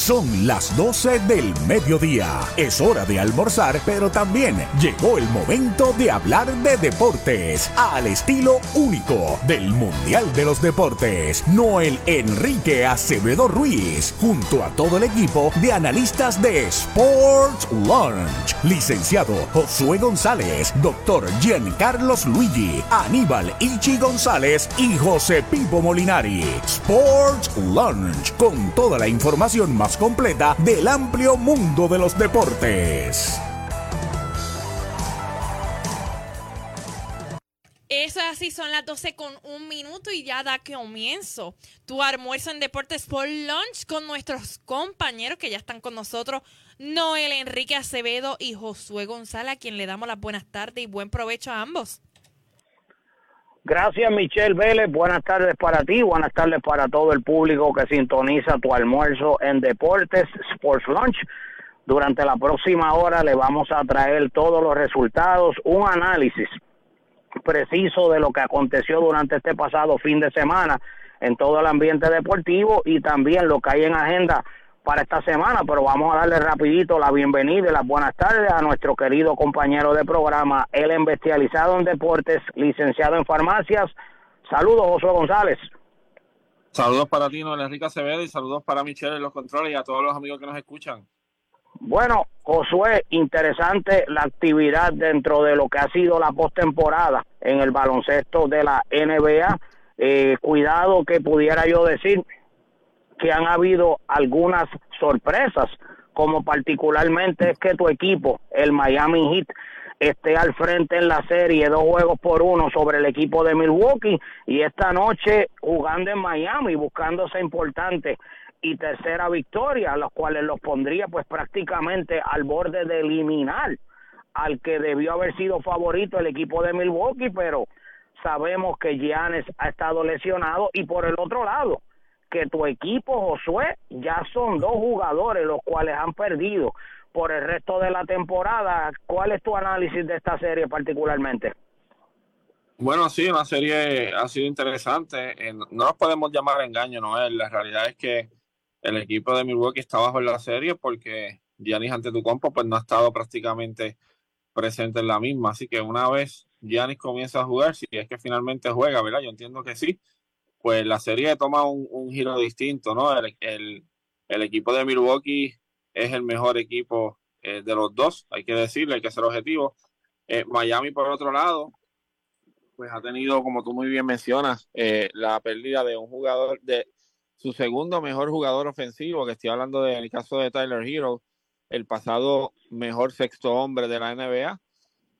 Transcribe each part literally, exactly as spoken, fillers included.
Son las doce del mediodía. Es hora de almorzar, pero también llegó el momento de hablar de deportes al estilo único del Mundial de los Deportes. Noel Enrique Acevedo Ruiz, junto a todo el equipo de analistas de Sports Lunch. Licenciado Josué González, doctor Giancarlos Luigi, Aníbal Ichi González y José Pipo Molinari. Sports Lunch, con toda la información más completa del amplio mundo de los deportes. Eso es así, son las doce con un minuto y ya da comienzo tu almuerzo en Deportes Sport Lunch con nuestros compañeros que ya están con nosotros, Noel Enrique Acevedo y Josué González, a quien le damos las buenas tardes y buen provecho a ambos. Gracias, Michelle Vélez. Buenas tardes para ti, buenas tardes para todo el público que sintoniza tu almuerzo en Deportes Sports Lunch. Durante la próxima hora le vamos a traer todos los resultados, un análisis preciso de lo que aconteció durante este pasado fin de semana en todo el ambiente deportivo y también lo que hay en agenda para esta semana, pero vamos a darle rapidito la bienvenida y las buenas tardes a nuestro querido compañero de programa, el especializado en deportes, licenciado en farmacias. Saludos, Josué González. Saludos para ti, Noel Enrique Acevedo, y saludos para Michelle en los controles y a todos los amigos que nos escuchan. Bueno, Josué, interesante la actividad dentro de lo que ha sido la postemporada en el baloncesto de la N B A. Eh, cuidado que pudiera yo decir que han habido algunas sorpresas, como particularmente es que tu equipo, el Miami Heat, esté al frente en la serie, dos juegos por uno sobre el equipo de Milwaukee, y esta noche jugando en Miami, buscando esa importante y tercera victoria, los cuales los pondría pues prácticamente al borde de eliminar al que debió haber sido favorito, el equipo de Milwaukee, pero sabemos que Giannis ha estado lesionado, y por el otro lado, que tu equipo, Josué, ya son dos jugadores los cuales han perdido por el resto de la temporada. ¿Cuál es tu análisis de esta serie particularmente? Bueno, sí, una serie ha sido interesante. Eh, no nos podemos llamar engaño, ¿no? La realidad es que el equipo de Milwaukee está bajo en la serie porque Giannis Antetokounmpo pues no ha estado prácticamente presente en la misma. Así que una vez Giannis comienza a jugar, si es que finalmente juega, ¿verdad? Yo entiendo que sí, pues la serie toma un, un giro distinto, ¿no? El, el, el equipo de Milwaukee es el mejor equipo eh, de los dos, hay que decirle, hay que ser objetivo. Eh, Miami, por otro lado, pues ha tenido, como tú muy bien mencionas, eh, la pérdida de un jugador, de su segundo mejor jugador ofensivo, que estoy hablando del caso de Tyler Herro, el pasado mejor sexto hombre de la N B A,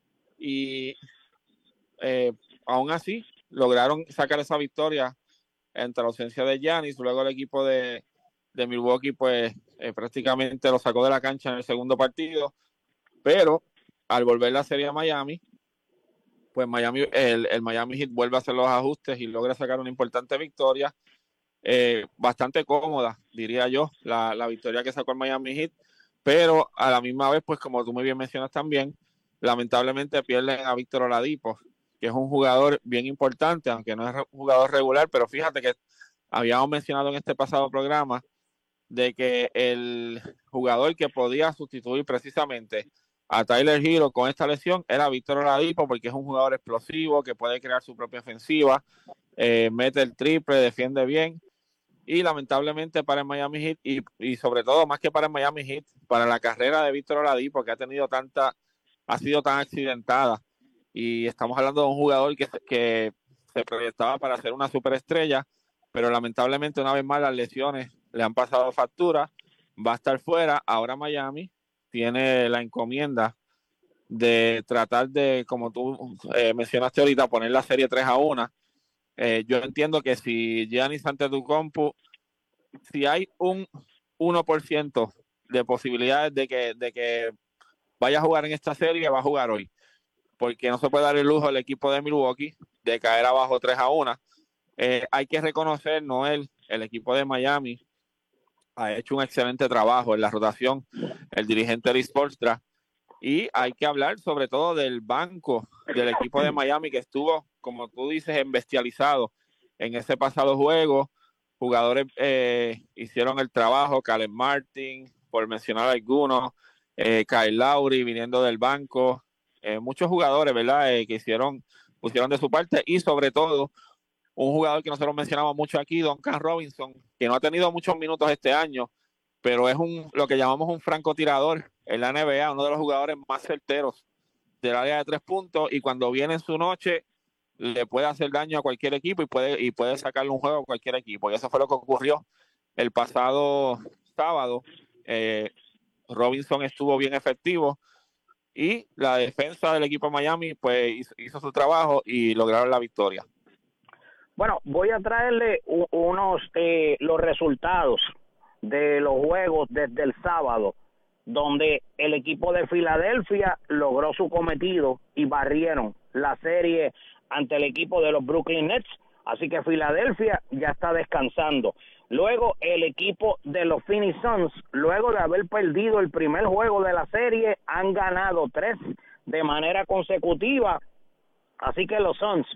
y eh, aún así lograron sacar esa victoria entre la ausencia de Giannis. Luego el equipo de, de Milwaukee pues eh, prácticamente lo sacó de la cancha en el segundo partido, pero al volver la serie a Miami, pues Miami, el, el Miami Heat vuelve a hacer los ajustes y logra sacar una importante victoria, eh, bastante cómoda, diría yo, la, la victoria que sacó el Miami Heat, pero a la misma vez, pues como tú muy bien mencionas también, lamentablemente pierden a Víctor Oladipo, que es un jugador bien importante, aunque no es un jugador regular, pero fíjate que habíamos mencionado en este pasado programa de que el jugador que podía sustituir precisamente a Tyler Herro con esta lesión era Víctor Oladipo, porque es un jugador explosivo que puede crear su propia ofensiva, eh, mete el triple, defiende bien, y lamentablemente para el Miami Heat, y, y sobre todo más que para el Miami Heat, para la carrera de Víctor Oladipo, que ha tenido tanta, ha sido tan accidentada, y estamos hablando de un jugador que, que se proyectaba para ser una superestrella, pero lamentablemente una vez más las lesiones le han pasado factura, va a estar fuera. Ahora Miami tiene la encomienda de tratar de, como tú eh, mencionaste ahorita, poner la serie tres a uno. Eh, yo entiendo que si Giannis Antetokounmpo, si hay un uno por ciento de posibilidades de que, de que vaya a jugar en esta serie, va a jugar hoy, porque no se puede dar el lujo al equipo de Milwaukee de caer abajo tres a uno. Eh, hay que reconocer, Noel, el equipo de Miami ha hecho un excelente trabajo en la rotación, el dirigente Erik Spoelstra, y hay que hablar sobre todo del banco del equipo de Miami, que estuvo, como tú dices, embestializado en ese pasado juego, jugadores eh, hicieron el trabajo, Caleb Martin, por mencionar algunos, eh, Kyle Lowry viniendo del banco, eh, muchos jugadores, ¿verdad? Eh, que hicieron, pusieron de su parte, y sobre todo un jugador que nosotros mencionamos mucho aquí, Duncan Robinson, que no ha tenido muchos minutos este año, pero es un lo que llamamos un francotirador en la N B A, uno de los jugadores más certeros del área de tres puntos, y cuando viene en su noche le puede hacer daño a cualquier equipo y puede, y puede sacarle un juego a cualquier equipo. Y eso fue lo que ocurrió el pasado sábado. Eh, Robinson estuvo bien efectivo y la defensa del equipo de Miami pues hizo, hizo su trabajo y lograron la victoria. Bueno, voy a traerle unos eh, los resultados de los juegos desde el sábado, donde el equipo de Filadelfia logró su cometido y barrieron la serie ante el equipo de los Brooklyn Nets, así que Filadelfia ya está descansando. Luego el equipo de los Phoenix Suns, luego de haber perdido el primer juego de la serie, han ganado tres de manera consecutiva, así que los Suns,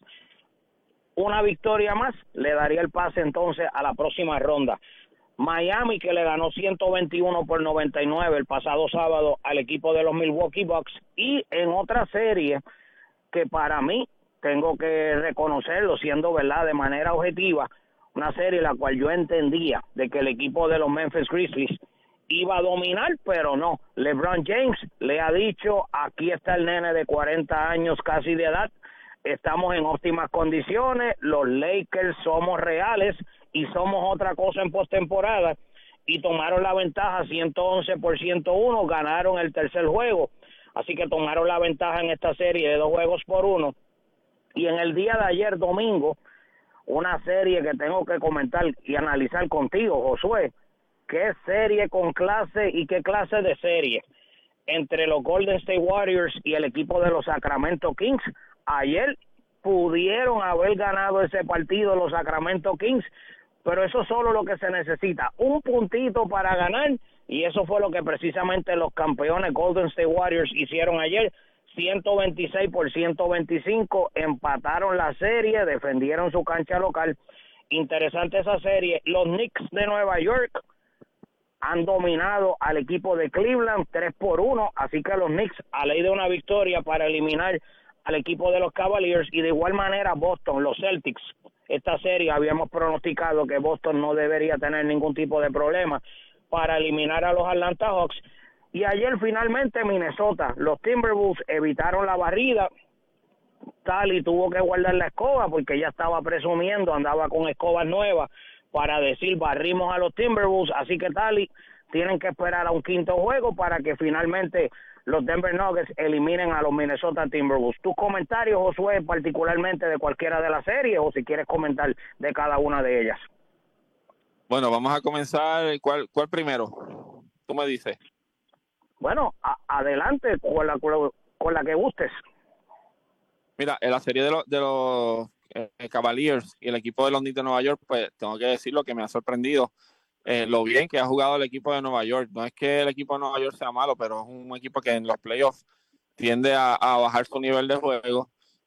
una victoria más, le daría el pase entonces a la próxima ronda. Miami, que le ganó ciento veintiuno por noventa y nueve el pasado sábado al equipo de los Milwaukee Bucks, y en otra serie que para mí, tengo que reconocerlo, siendo verdad de manera objetiva, una serie en la cual yo entendía de que el equipo de los Memphis Grizzlies iba a dominar, pero no. LeBron James le ha dicho, aquí está el nene de cuarenta años casi de edad, estamos en óptimas condiciones, los Lakers somos reales y somos otra cosa en postemporada, y tomaron la ventaja ciento once por ciento uno, ganaron el tercer juego, así que tomaron la ventaja en esta serie de dos juegos por uno. Y en el día de ayer, domingo, una serie que tengo que comentar y analizar contigo, Josué, qué serie con clase y qué clase de serie entre los Golden State Warriors y el equipo de los Sacramento Kings. Ayer pudieron haber ganado ese partido los Sacramento Kings, pero eso es solo lo que se necesita, un puntito para ganar, y eso fue lo que precisamente los campeones Golden State Warriors hicieron ayer. ciento veintiséis por ciento veinticinco, empataron la serie, defendieron su cancha local. Interesante esa serie. Los Knicks de Nueva York han dominado al equipo de Cleveland tres por uno, así que los Knicks a ley de una victoria para eliminar al equipo de los Cavaliers, y de igual manera Boston, los Celtics. Esta serie habíamos pronosticado que Boston no debería tener ningún tipo de problema para eliminar a los Atlanta Hawks. Y ayer finalmente Minnesota, los Timberwolves evitaron la barrida. Tali tuvo que guardar la escoba porque ya estaba presumiendo, andaba con escobas nuevas para decir barrimos a los Timberwolves, así que Tali tienen que esperar a un quinto juego para que finalmente los Denver Nuggets eliminen a los Minnesota Timberwolves. Tus comentarios, Josué, particularmente de cualquiera de las series, o si quieres comentar de cada una de ellas. Bueno, vamos a comenzar. ¿Cuál, cuál primero? Tú me dices. Bueno, a, adelante con la, con la que gustes. Mira, en la serie de los, de los eh, Cavaliers y el equipo de los Knicks de Nueva York, pues tengo que decir lo que me ha sorprendido, eh, lo bien que ha jugado el equipo de Nueva York. No es que el equipo de Nueva York sea malo, pero es un equipo que en los playoffs tiende a, a bajar su nivel de juego,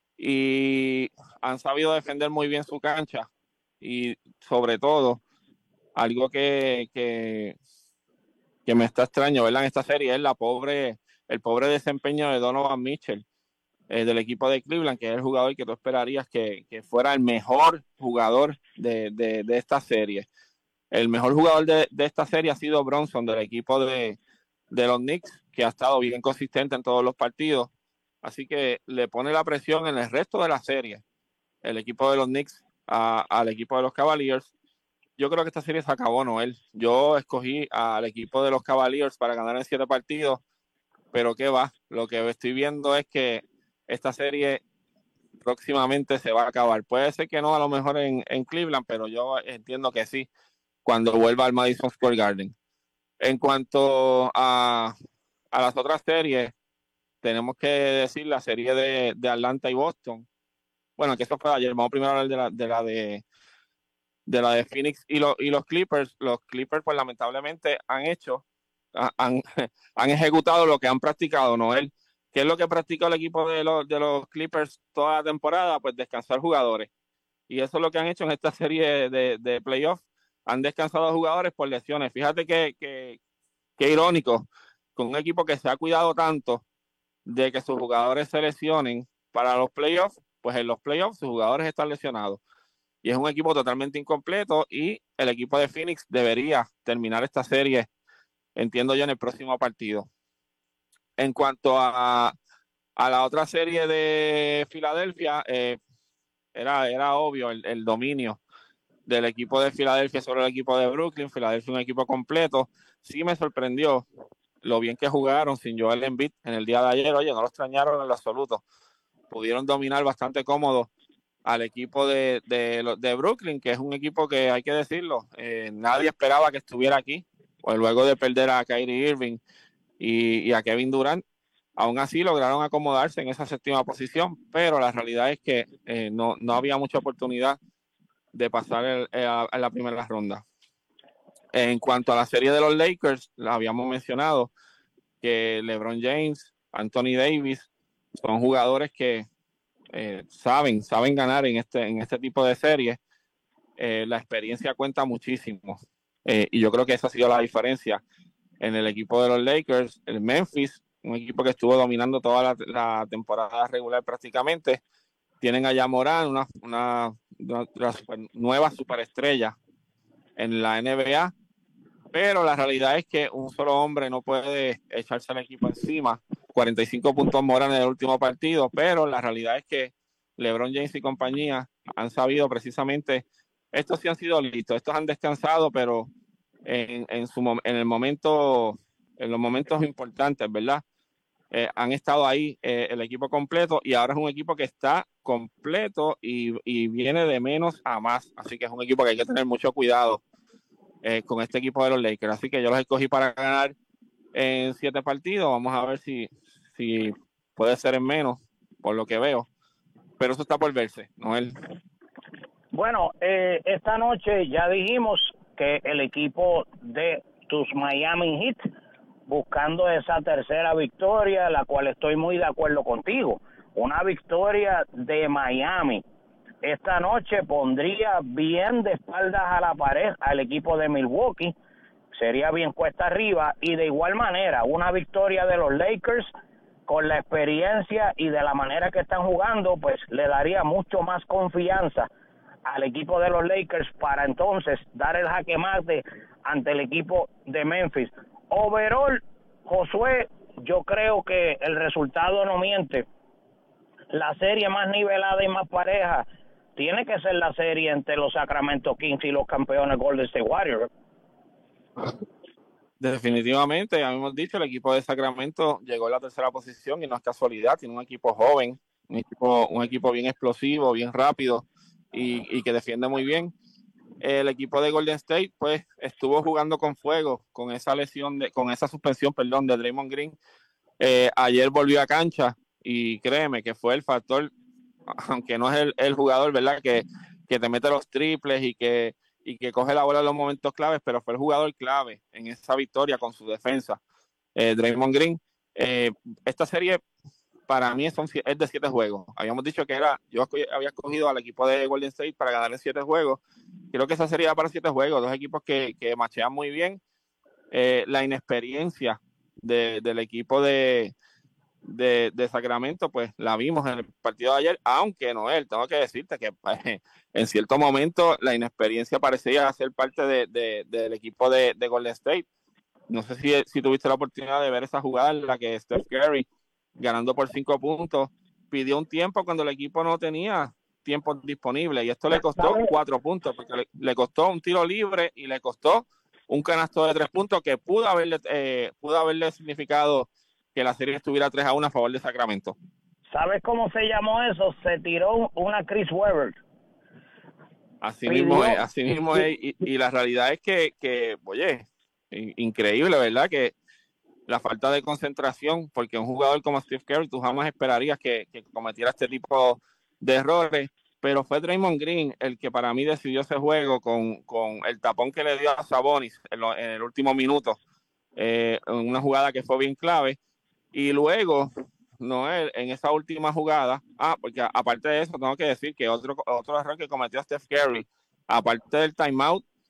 y han sabido defender muy bien su cancha, y sobre todo, algo que... que que me está extraño, ¿verdad? En esta serie es la pobre, el pobre desempeño de Donovan Mitchell, eh, del equipo de Cleveland, que es el jugador que tú esperarías que, que fuera el mejor jugador de, de, de esta serie. El mejor jugador de, de esta serie ha sido Bronson, del equipo de, de los Knicks, que ha estado bien consistente en todos los partidos, así que le pone la presión en el resto de la serie, el equipo de los Knicks a, al equipo de los Cavaliers. Yo creo que esta serie se acabó, Noel. Yo escogí al equipo de los Cavaliers para ganar en siete partidos, pero qué va. Lo que estoy viendo es que esta serie próximamente se va a acabar. Puede ser que no, a lo mejor en, en Cleveland, pero yo entiendo que sí, cuando vuelva al Madison Square Garden. En cuanto a, a las otras series, tenemos que decir la serie de, de Atlanta y Boston. Bueno, que eso fue ayer. Vamos primero a hablar de la de, la de de la de Phoenix y, lo, y los Clippers. Los Clippers pues lamentablemente han hecho han, han ejecutado lo que han practicado, Noel. ¿Qué es lo que practicó el equipo de los, de los Clippers toda la temporada? Pues descansar jugadores, y eso es lo que han hecho en esta serie de, de playoffs. han descansado jugadores por lesiones. Fíjate que, que, que irónico, con un equipo que se ha cuidado tanto de que sus jugadores se lesionen para los playoffs, pues en los playoffs sus jugadores están lesionados. Y es un equipo totalmente incompleto y el equipo de Phoenix debería terminar esta serie, entiendo yo, en el próximo partido. En cuanto a, a la otra serie de Filadelfia, eh, era, era obvio el, el dominio del equipo de Filadelfia sobre el equipo de Brooklyn. Filadelfia es un equipo completo. Sí me sorprendió lo bien que jugaron sin Joel Embiid en el día de ayer. Oye, no lo extrañaron en lo absoluto. Pudieron dominar bastante cómodo al equipo de, de, de Brooklyn, que es un equipo que, hay que decirlo, eh, nadie esperaba que estuviera aquí, pues luego de perder a Kyrie Irving y, y a Kevin Durant. Aún así lograron acomodarse en esa séptima posición, pero la realidad es que eh, no, no había mucha oportunidad de pasar el, el, a, a la primera ronda. En cuanto a la serie de los Lakers, la habíamos mencionado que LeBron James, Anthony Davis son jugadores que eh, saben, saben ganar en este, en este tipo de series. Eh, la experiencia cuenta muchísimo eh, y yo creo que esa ha sido la diferencia en el equipo de los Lakers. El Memphis, un equipo que estuvo dominando toda la, la temporada regular prácticamente, tienen a Ja Morant, una, una, una, una super, nueva superestrella en la N B A, pero la realidad es que un solo hombre no puede echarse al equipo encima. cuarenta y cinco puntos Morant en el último partido, pero la realidad es que LeBron James y compañía han sabido precisamente, estos sí han sido listos, estos han descansado, pero en, en, su, en el momento, en los momentos importantes, ¿verdad? Eh, han estado ahí eh, el equipo completo y ahora es un equipo que está completo y, y viene de menos a más, así que es un equipo que hay que tener mucho cuidado eh, con este equipo de los Lakers, así que yo los escogí para ganar en siete partidos. Vamos a ver si, si puede ser en menos, por lo que veo, pero eso está por verse, Noel. Bueno, eh, esta noche ya dijimos que el equipo de tus Miami Heat buscando esa tercera victoria, la cual estoy muy de acuerdo contigo, una victoria de Miami esta noche pondría bien de espaldas a la pared al equipo de Milwaukee, sería bien cuesta arriba, y de igual manera una victoria de los Lakers con la experiencia y de la manera que están jugando, pues le daría mucho más confianza al equipo de los Lakers para entonces dar el jaque mate ante el equipo de Memphis. Overall, Josué, yo creo que el resultado no miente. La serie más nivelada y más pareja tiene que ser la serie entre los Sacramento Kings y los campeones Golden State Warriors. Definitivamente, ya hemos dicho, el equipo de Sacramento llegó a la tercera posición y no es casualidad, tiene un equipo joven, un equipo, un equipo bien explosivo, bien rápido y, y que defiende muy bien. El equipo de Golden State pues estuvo jugando con fuego con esa lesión, de, con esa suspensión, perdón, de Draymond Green. Eh, ayer volvió a cancha y créeme que fue el factor, aunque no es el, el jugador, ¿verdad? Que, que te mete los triples y que, y que coge la bola en los momentos claves, pero fue el jugador clave en esa victoria con su defensa, eh, Draymond Green. Eh, esta serie para mí son, es de siete juegos. Habíamos dicho que era, yo había escogido al equipo de Golden State para ganar en siete juegos. Creo que esa serie va para siete juegos, dos equipos que, que machean muy bien. Eh, la inexperiencia de, del equipo de, de, de Sacramento, pues la vimos en el partido de ayer, aunque Noel, tengo que decirte que eh, en cierto momento la inexperiencia parecía ser parte de, de, del equipo de, de Golden State. No sé si, si tuviste la oportunidad de ver esa jugada en la que Steph Curry, ganando por cinco puntos, pidió un tiempo cuando el equipo no tenía tiempo disponible y esto le costó cuatro puntos, porque le, le costó un tiro libre y le costó un canasto de tres puntos que pudo haberle, eh, pudo haberle significado que la serie estuviera tres a uno a favor de Sacramento. ¿Sabes cómo se llamó eso? Se tiró una Chris Webber. Así pidió. mismo es, así mismo es, y, y la realidad es que, que oye, increíble, ¿verdad? Que la falta de concentración, porque un jugador como Steve Kerr, tú jamás esperarías que, que cometiera este tipo de errores, pero fue Draymond Green el que para mí decidió ese juego con, con el tapón que le dio a Sabonis en, lo, en el último minuto, eh, en una jugada que fue bien clave, y luego, Noel, en esa última jugada, ah, porque aparte de eso, tengo que decir que otro, otro error que cometió Steph Curry, aparte del timeout,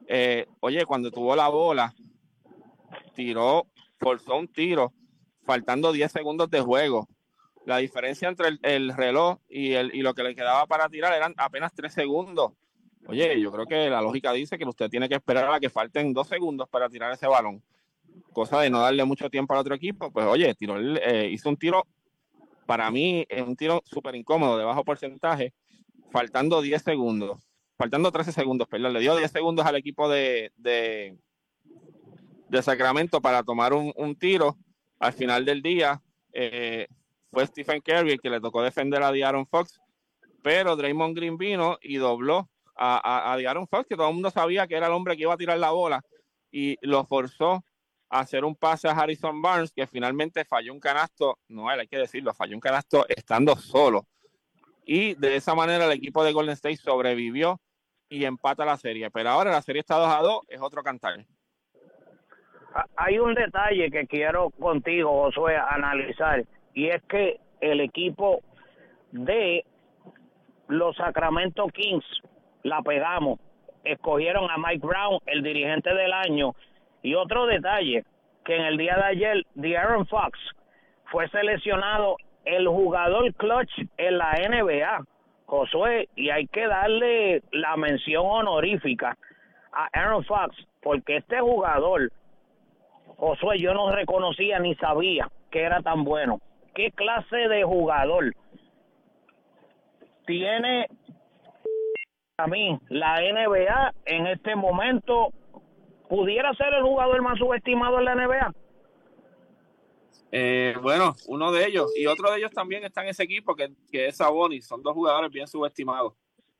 eh, oye, cuando tuvo la bola, tiró, forzó un tiro, faltando diez segundos de juego. La diferencia entre el, el reloj y, el, y lo que le quedaba para tirar eran apenas tres segundos. Oye, yo creo que la lógica dice que usted tiene que esperar a que falten dos segundos para tirar ese balón. Cosa de no darle mucho tiempo al otro equipo. Pues oye, tiró, eh, hizo un tiro, para mí es un tiro súper incómodo, de bajo porcentaje, faltando diez segundos. Faltando trece segundos, perdón. Le dio diez segundos al equipo de, de, de Sacramento para tomar un, un tiro. Al final del día, eh, fue Stephen Curry el que le tocó defender a De'Aaron Fox, pero Draymond Green vino y dobló a, a, a De'Aaron Fox, que todo el mundo sabía que era el hombre que iba a tirar la bola, y lo forzó a hacer un pase a Harrison Barnes, que finalmente falló un canasto, no hay que decirlo, falló un canasto estando solo. Y de esa manera el equipo de Golden State sobrevivió y empata la serie. Pero ahora la serie está dos a dos, es otro cantar. Hay un detalle que quiero contigo, Josué, analizar, y es que el equipo de los Sacramento Kings la pegamos. Escogieron a Mike Brown, el dirigente del año. Y otro detalle, que en el día de ayer, De'Aaron Fox fue seleccionado el jugador clutch en la N B A, Josué, y hay que darle la mención honorífica a Aaron Fox, porque este jugador, Josué, yo no reconocía ni sabía que era tan bueno. ¿Qué clase de jugador tiene a mí la N B A en este momento? ¿Pudiera ser el jugador más subestimado en la N B A? Eh, bueno, uno de ellos. Y otro de ellos también está en ese equipo, que, que es Sabonis. Son dos jugadores bien subestimados.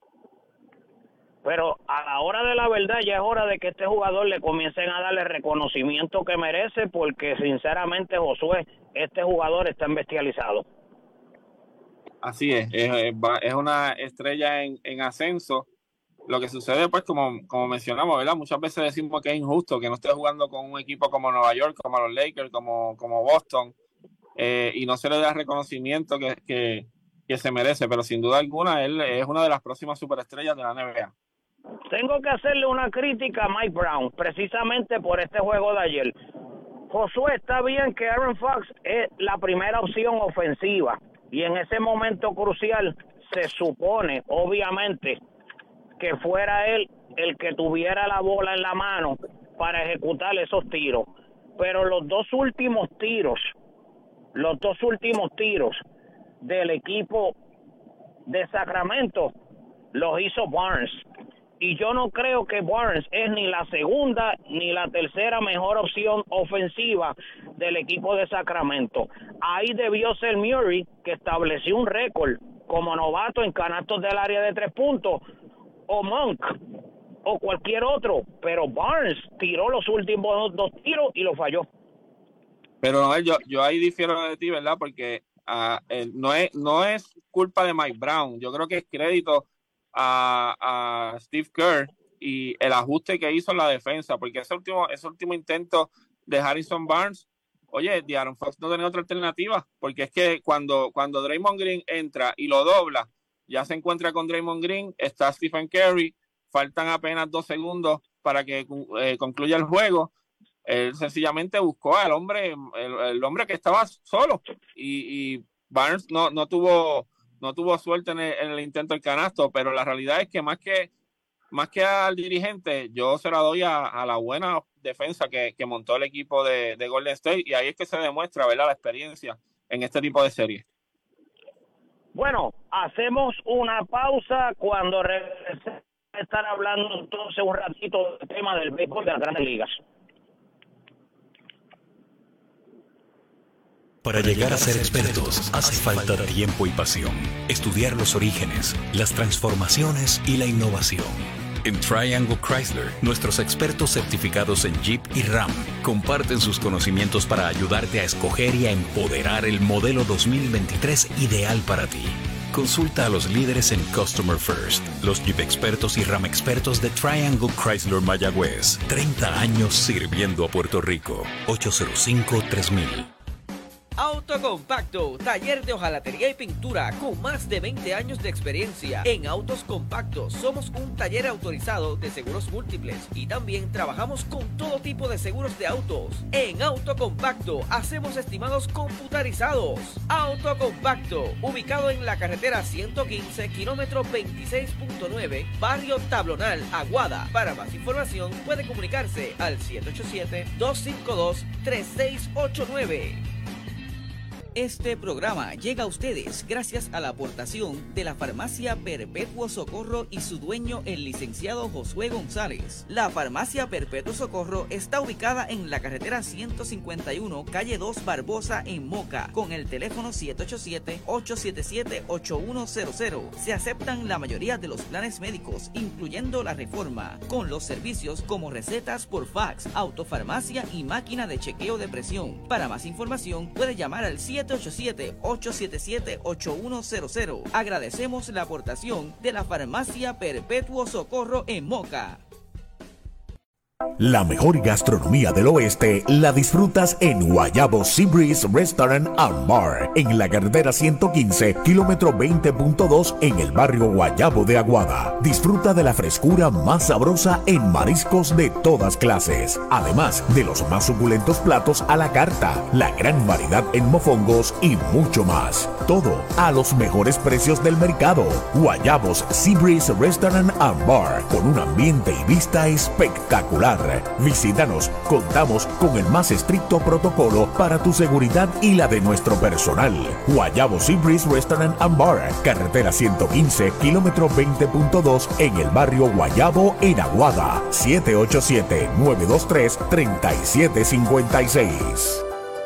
Pero a la hora de la verdad ya es hora de que este jugador le comiencen a darle el reconocimiento que merece, porque sinceramente, Josué, este jugador está bestializado. Así es, es, es una estrella en, en ascenso. Lo que sucede, pues, como, como mencionamos, ¿verdad? Muchas veces decimos que es injusto que no esté jugando con un equipo como Nueva York, como los Lakers, como, como Boston, eh, y no se le da el reconocimiento que, que, que se merece, pero sin duda alguna él es una de las próximas superestrellas de la N B A. Tengo que hacerle una crítica a Mike Brown, precisamente por este juego de ayer. Josué, está bien que Aaron Fox es la primera opción ofensiva, y en ese momento crucial se supone, obviamente, que fuera él el que tuviera la bola en la mano para ejecutar esos tiros. Pero los dos últimos tiros, los dos últimos tiros del equipo de Sacramento los hizo Barnes. Y yo no creo que Barnes es ni la segunda ni la tercera mejor opción ofensiva del equipo de Sacramento. Ahí debió ser Murray, que estableció un récord como novato en canastos del área de tres puntos, o Monk, o cualquier otro, pero Barnes tiró los últimos dos tiros y lo falló. Pero no, yo, yo ahí difiero de ti, ¿verdad? Porque uh, eh, no, es, no es culpa de Mike Brown. Yo creo que es crédito a, a Steve Kerr y el ajuste que hizo en la defensa, porque ese último, ese último intento de Harrison Barnes, oye, De'Aaron Fox no tenía otra alternativa, porque es que cuando, cuando Draymond Green entra y lo dobla, ya se encuentra con Draymond Green, está Stephen Curry, faltan apenas dos segundos para que eh, concluya el juego. Él sencillamente buscó al hombre, el, el hombre que estaba solo, y, y Barnes no, no tuvo no tuvo suerte en el, en el intento del canasto, pero la realidad es que más que más que al dirigente, yo se la doy a, a la buena defensa que, que montó el equipo de, de Golden State, y ahí es que se demuestra, ¿verdad?, la experiencia en este tipo de series. Bueno, hacemos una pausa. Cuando regresemos a estar hablando entonces un ratito del tema del béisbol de las Grandes Ligas. Para llegar a ser expertos hace falta tiempo y pasión. Estudiar los orígenes, las transformaciones y la innovación. En Triangle Chrysler, nuestros expertos certificados en Jeep y Ram comparten sus conocimientos para ayudarte a escoger y a empoderar el modelo dos mil veintitrés ideal para ti. Consulta a los líderes en Customer First, los Jeep expertos y Ram expertos de Triangle Chrysler Mayagüez. treinta años sirviendo a Puerto Rico. ocho cero cinco, tres mil. Autocompacto, taller de hojalatería y pintura con más de veinte años de experiencia. En Autos Compactos somos un taller autorizado de seguros múltiples y también trabajamos con todo tipo de seguros de autos. En Autocompacto hacemos estimados computarizados. Autocompacto, ubicado en la carretera ciento quince, kilómetro veintiséis punto nueve, barrio Tablonal, Aguada. Para más información puede comunicarse al siete ocho siete, dos cinco dos, tres seis ocho nueve. Este programa llega a ustedes gracias a la aportación de la Farmacia Perpetuo Socorro y su dueño, el licenciado Josué González. La Farmacia Perpetuo Socorro está ubicada en la carretera ciento cincuenta y uno, calle dos Barbosa, en Moca, con el teléfono siete ocho siete, ocho siete siete, ocho uno cero cero. Se aceptan la mayoría de los planes médicos, incluyendo la Reforma, con los servicios como recetas por fax, autofarmacia y máquina de chequeo de presión. Para más información puede llamar al siete ocho siete, ocho siete siete, ocho uno cero cero. Agradecemos la aportación de la Farmacia Perpetuo Socorro en Moca. La mejor gastronomía del oeste la disfrutas en Guayabo Sea Breeze Restaurant and Bar, en la carretera ciento quince, kilómetro veinte punto dos, en el barrio Guayabo de Aguada. Disfruta de la frescura más sabrosa en mariscos de todas clases, además de los más suculentos platos a la carta, la gran variedad en mofongos y mucho más. Todo a los mejores precios del mercado. Guayabos Sea Breeze Restaurant and Bar, con un ambiente y vista espectacular. Visítanos, contamos con el más estricto protocolo para tu seguridad y la de nuestro personal. Guayabo Sea Breeze Restaurant and Bar, carretera ciento quince, kilómetro veinte punto dos, en el barrio Guayabo, en Aguada. siete ocho siete, nueve dos tres, tres siete cinco seis.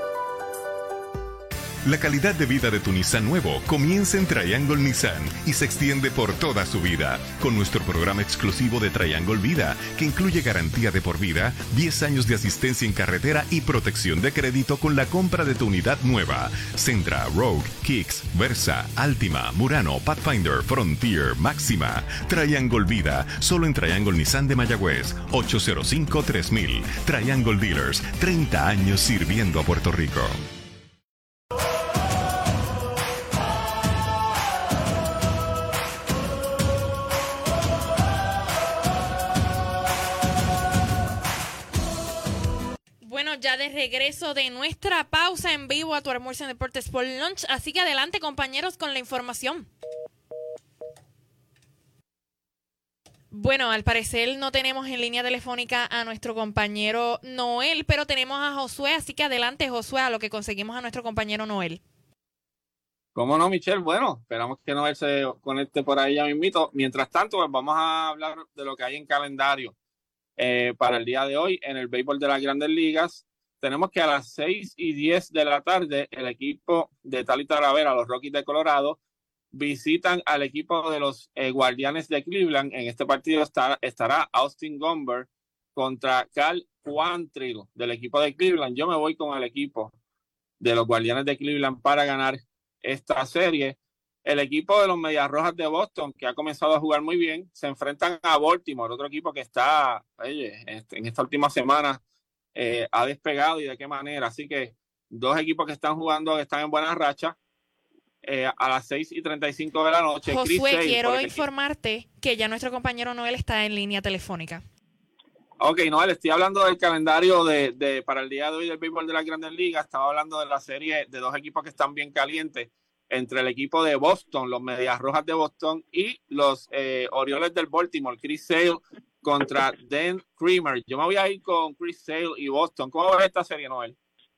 La calidad de vida de tu Nissan nuevo comienza en Triangle Nissan y se extiende por toda su vida, con nuestro programa exclusivo de Triangle Vida, que incluye garantía de por vida, diez años de asistencia en carretera y protección de crédito con la compra de tu unidad nueva. Sentra, Rogue, Kicks, Versa, Altima, Murano, Pathfinder, Frontier, Máxima. Triangle Vida, solo en Triangle Nissan de Mayagüez, ocho cero cinco, tres mil. Triangle Dealers, treinta años sirviendo a Puerto Rico. Ya de regreso de nuestra pausa en vivo a tu almuerzo en Deportes por Lunch, así que adelante, compañeros, con la información. Bueno, al parecer no tenemos en línea telefónica a nuestro compañero Noel, pero tenemos a Josué, así que adelante, Josué, a lo que conseguimos a nuestro compañero Noel. ¿Cómo no, Michelle? Bueno, esperamos que Noel se conecte por ahí ya mismito. Mientras tanto, pues vamos a hablar de lo que hay en calendario eh, para el día de hoy en el béisbol de las Grandes Ligas. Tenemos que a las seis y diez de la tarde el equipo de Tally Talavera, los Rockies de Colorado, visitan al equipo de los eh, Guardianes de Cleveland. En este partido está, estará Austin Gomber contra Cal Quantrill del equipo de Cleveland. Yo me voy con el equipo de los Guardianes de Cleveland para ganar esta serie. El equipo de los Medias Rojas de Boston, que ha comenzado a jugar muy bien, se enfrentan a Baltimore, otro equipo que está, oye, en esta última semana Eh, ha despegado y de qué manera. Así que dos equipos que están jugando, que están en buena racha, eh, a las seis y treinta y cinco de la noche. Josué, Chris quiero Sale, informarte equipo. que ya nuestro compañero Noel está en línea telefónica. Ok, Noel, estoy hablando del calendario de, de para el día de hoy del béisbol de las Grandes Ligas. Estaba hablando de la serie de dos equipos que están bien calientes, entre el equipo de Boston, los Medias Rojas de Boston, y los eh, Orioles del Baltimore, Chris Sale contra Dan Creamer. Yo me voy a ir con Chris Sale y Boston. ¿Cómo ves esta serie, Noel?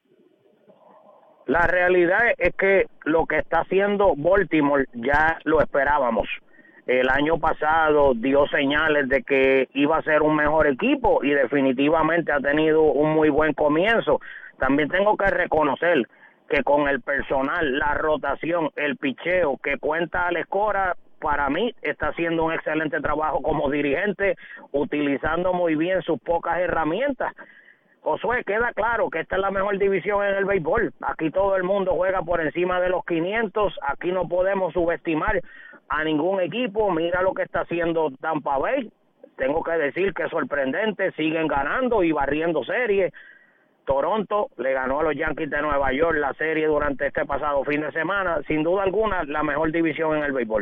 La realidad es que lo que está haciendo Baltimore ya lo esperábamos. El año pasado dio señales de que iba a ser un mejor equipo y definitivamente ha tenido un muy buen comienzo. También tengo que reconocer que con el personal, la rotación, el picheo que cuenta Alex Cora, para mí está haciendo un excelente trabajo como dirigente, utilizando muy bien sus pocas herramientas. Josué, queda claro que esta es la mejor división en el béisbol. Aquí todo el mundo juega por encima de los quinientos. Aquí no podemos subestimar a ningún equipo. Mira lo que está haciendo Tampa Bay. Tengo que decir que es sorprendente. Siguen ganando y barriendo series. Toronto le ganó a los Yankees de Nueva York la serie durante este pasado fin de semana. Sin duda alguna, la mejor división en el béisbol.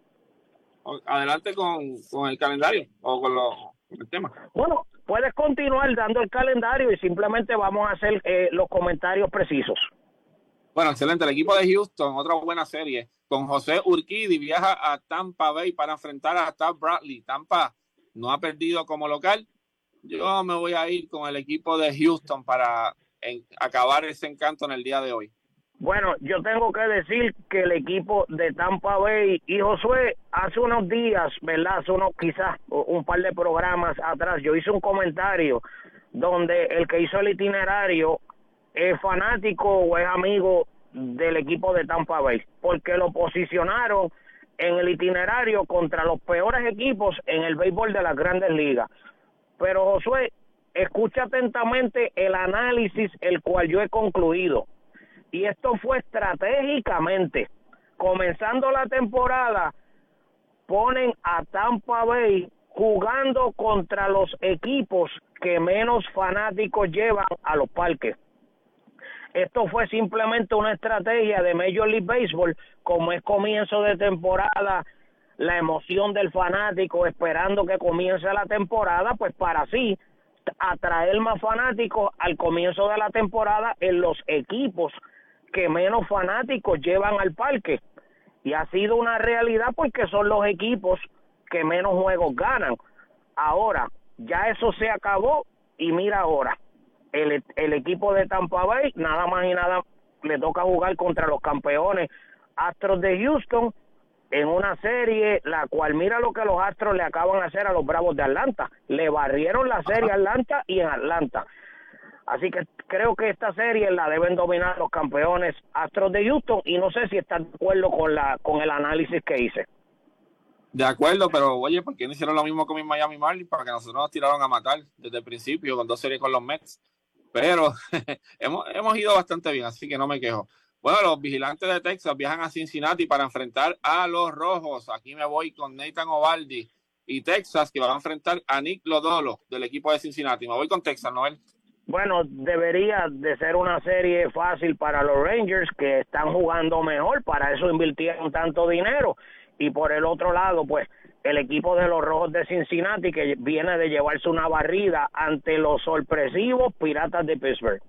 Adelante con, con el calendario o con lo, el tema. Bueno, puedes continuar dando el calendario y simplemente vamos a hacer eh, los comentarios precisos. Bueno, excelente. El equipo de Houston, otra buena serie, con José Urquidy, viaja a Tampa Bay para enfrentar a Tad Bradley. Tampa no ha perdido como local. Yo me voy a ir con el equipo de Houston para en, acabar ese encanto en el día de hoy. Bueno, yo tengo que decir que el equipo de Tampa Bay y Josué, hace unos días, ¿verdad? Hace unos quizás un par de programas atrás, yo hice un comentario donde el que hizo el itinerario es fanático o es amigo del equipo de Tampa Bay, porque lo posicionaron en el itinerario contra los peores equipos en el béisbol de las Grandes Ligas. Pero Josué, escucha atentamente el análisis el cual yo he concluido. Y esto fue estratégicamente. Comenzando la temporada, ponen a Tampa Bay jugando contra los equipos que menos fanáticos llevan a los parques. Esto fue simplemente una estrategia de Major League Baseball, como es comienzo de temporada, la emoción del fanático esperando que comience la temporada, pues para así atraer más fanáticos al comienzo de la temporada en los equipos que menos fanáticos llevan al parque. Y ha sido una realidad porque son los equipos que menos juegos ganan. Ahora, ya eso se acabó y mira ahora, el, el equipo de Tampa Bay, nada más y nada, le toca jugar contra los campeones Astros de Houston, en una serie la cual mira lo que los Astros le acaban de hacer a los Bravos de Atlanta. Le barrieron la serie a Atlanta y en Atlanta. Así que creo que esta serie la deben dominar los campeones Astros de Houston y no sé si están de acuerdo con la con el análisis que hice. De acuerdo, pero oye, ¿por qué no hicieron lo mismo con mis Miami Marlins? Para que nosotros nos tiraron a matar desde el principio con dos series con los Mets. Pero hemos, hemos ido bastante bien, así que no me quejo. Bueno, los Vigilantes de Texas viajan a Cincinnati para enfrentar a los Rojos. Aquí me voy con Nathan Ovaldi y Texas, que van a enfrentar a Nick Lodolo del equipo de Cincinnati. Me voy con Texas, Noel. Bueno, debería de ser una serie fácil para los Rangers, que están jugando mejor, para eso invirtieron tanto dinero. Y por el otro lado, pues, el equipo de los Rojos de Cincinnati, que viene de llevarse una barrida ante los sorpresivos Piratas de Pittsburgh.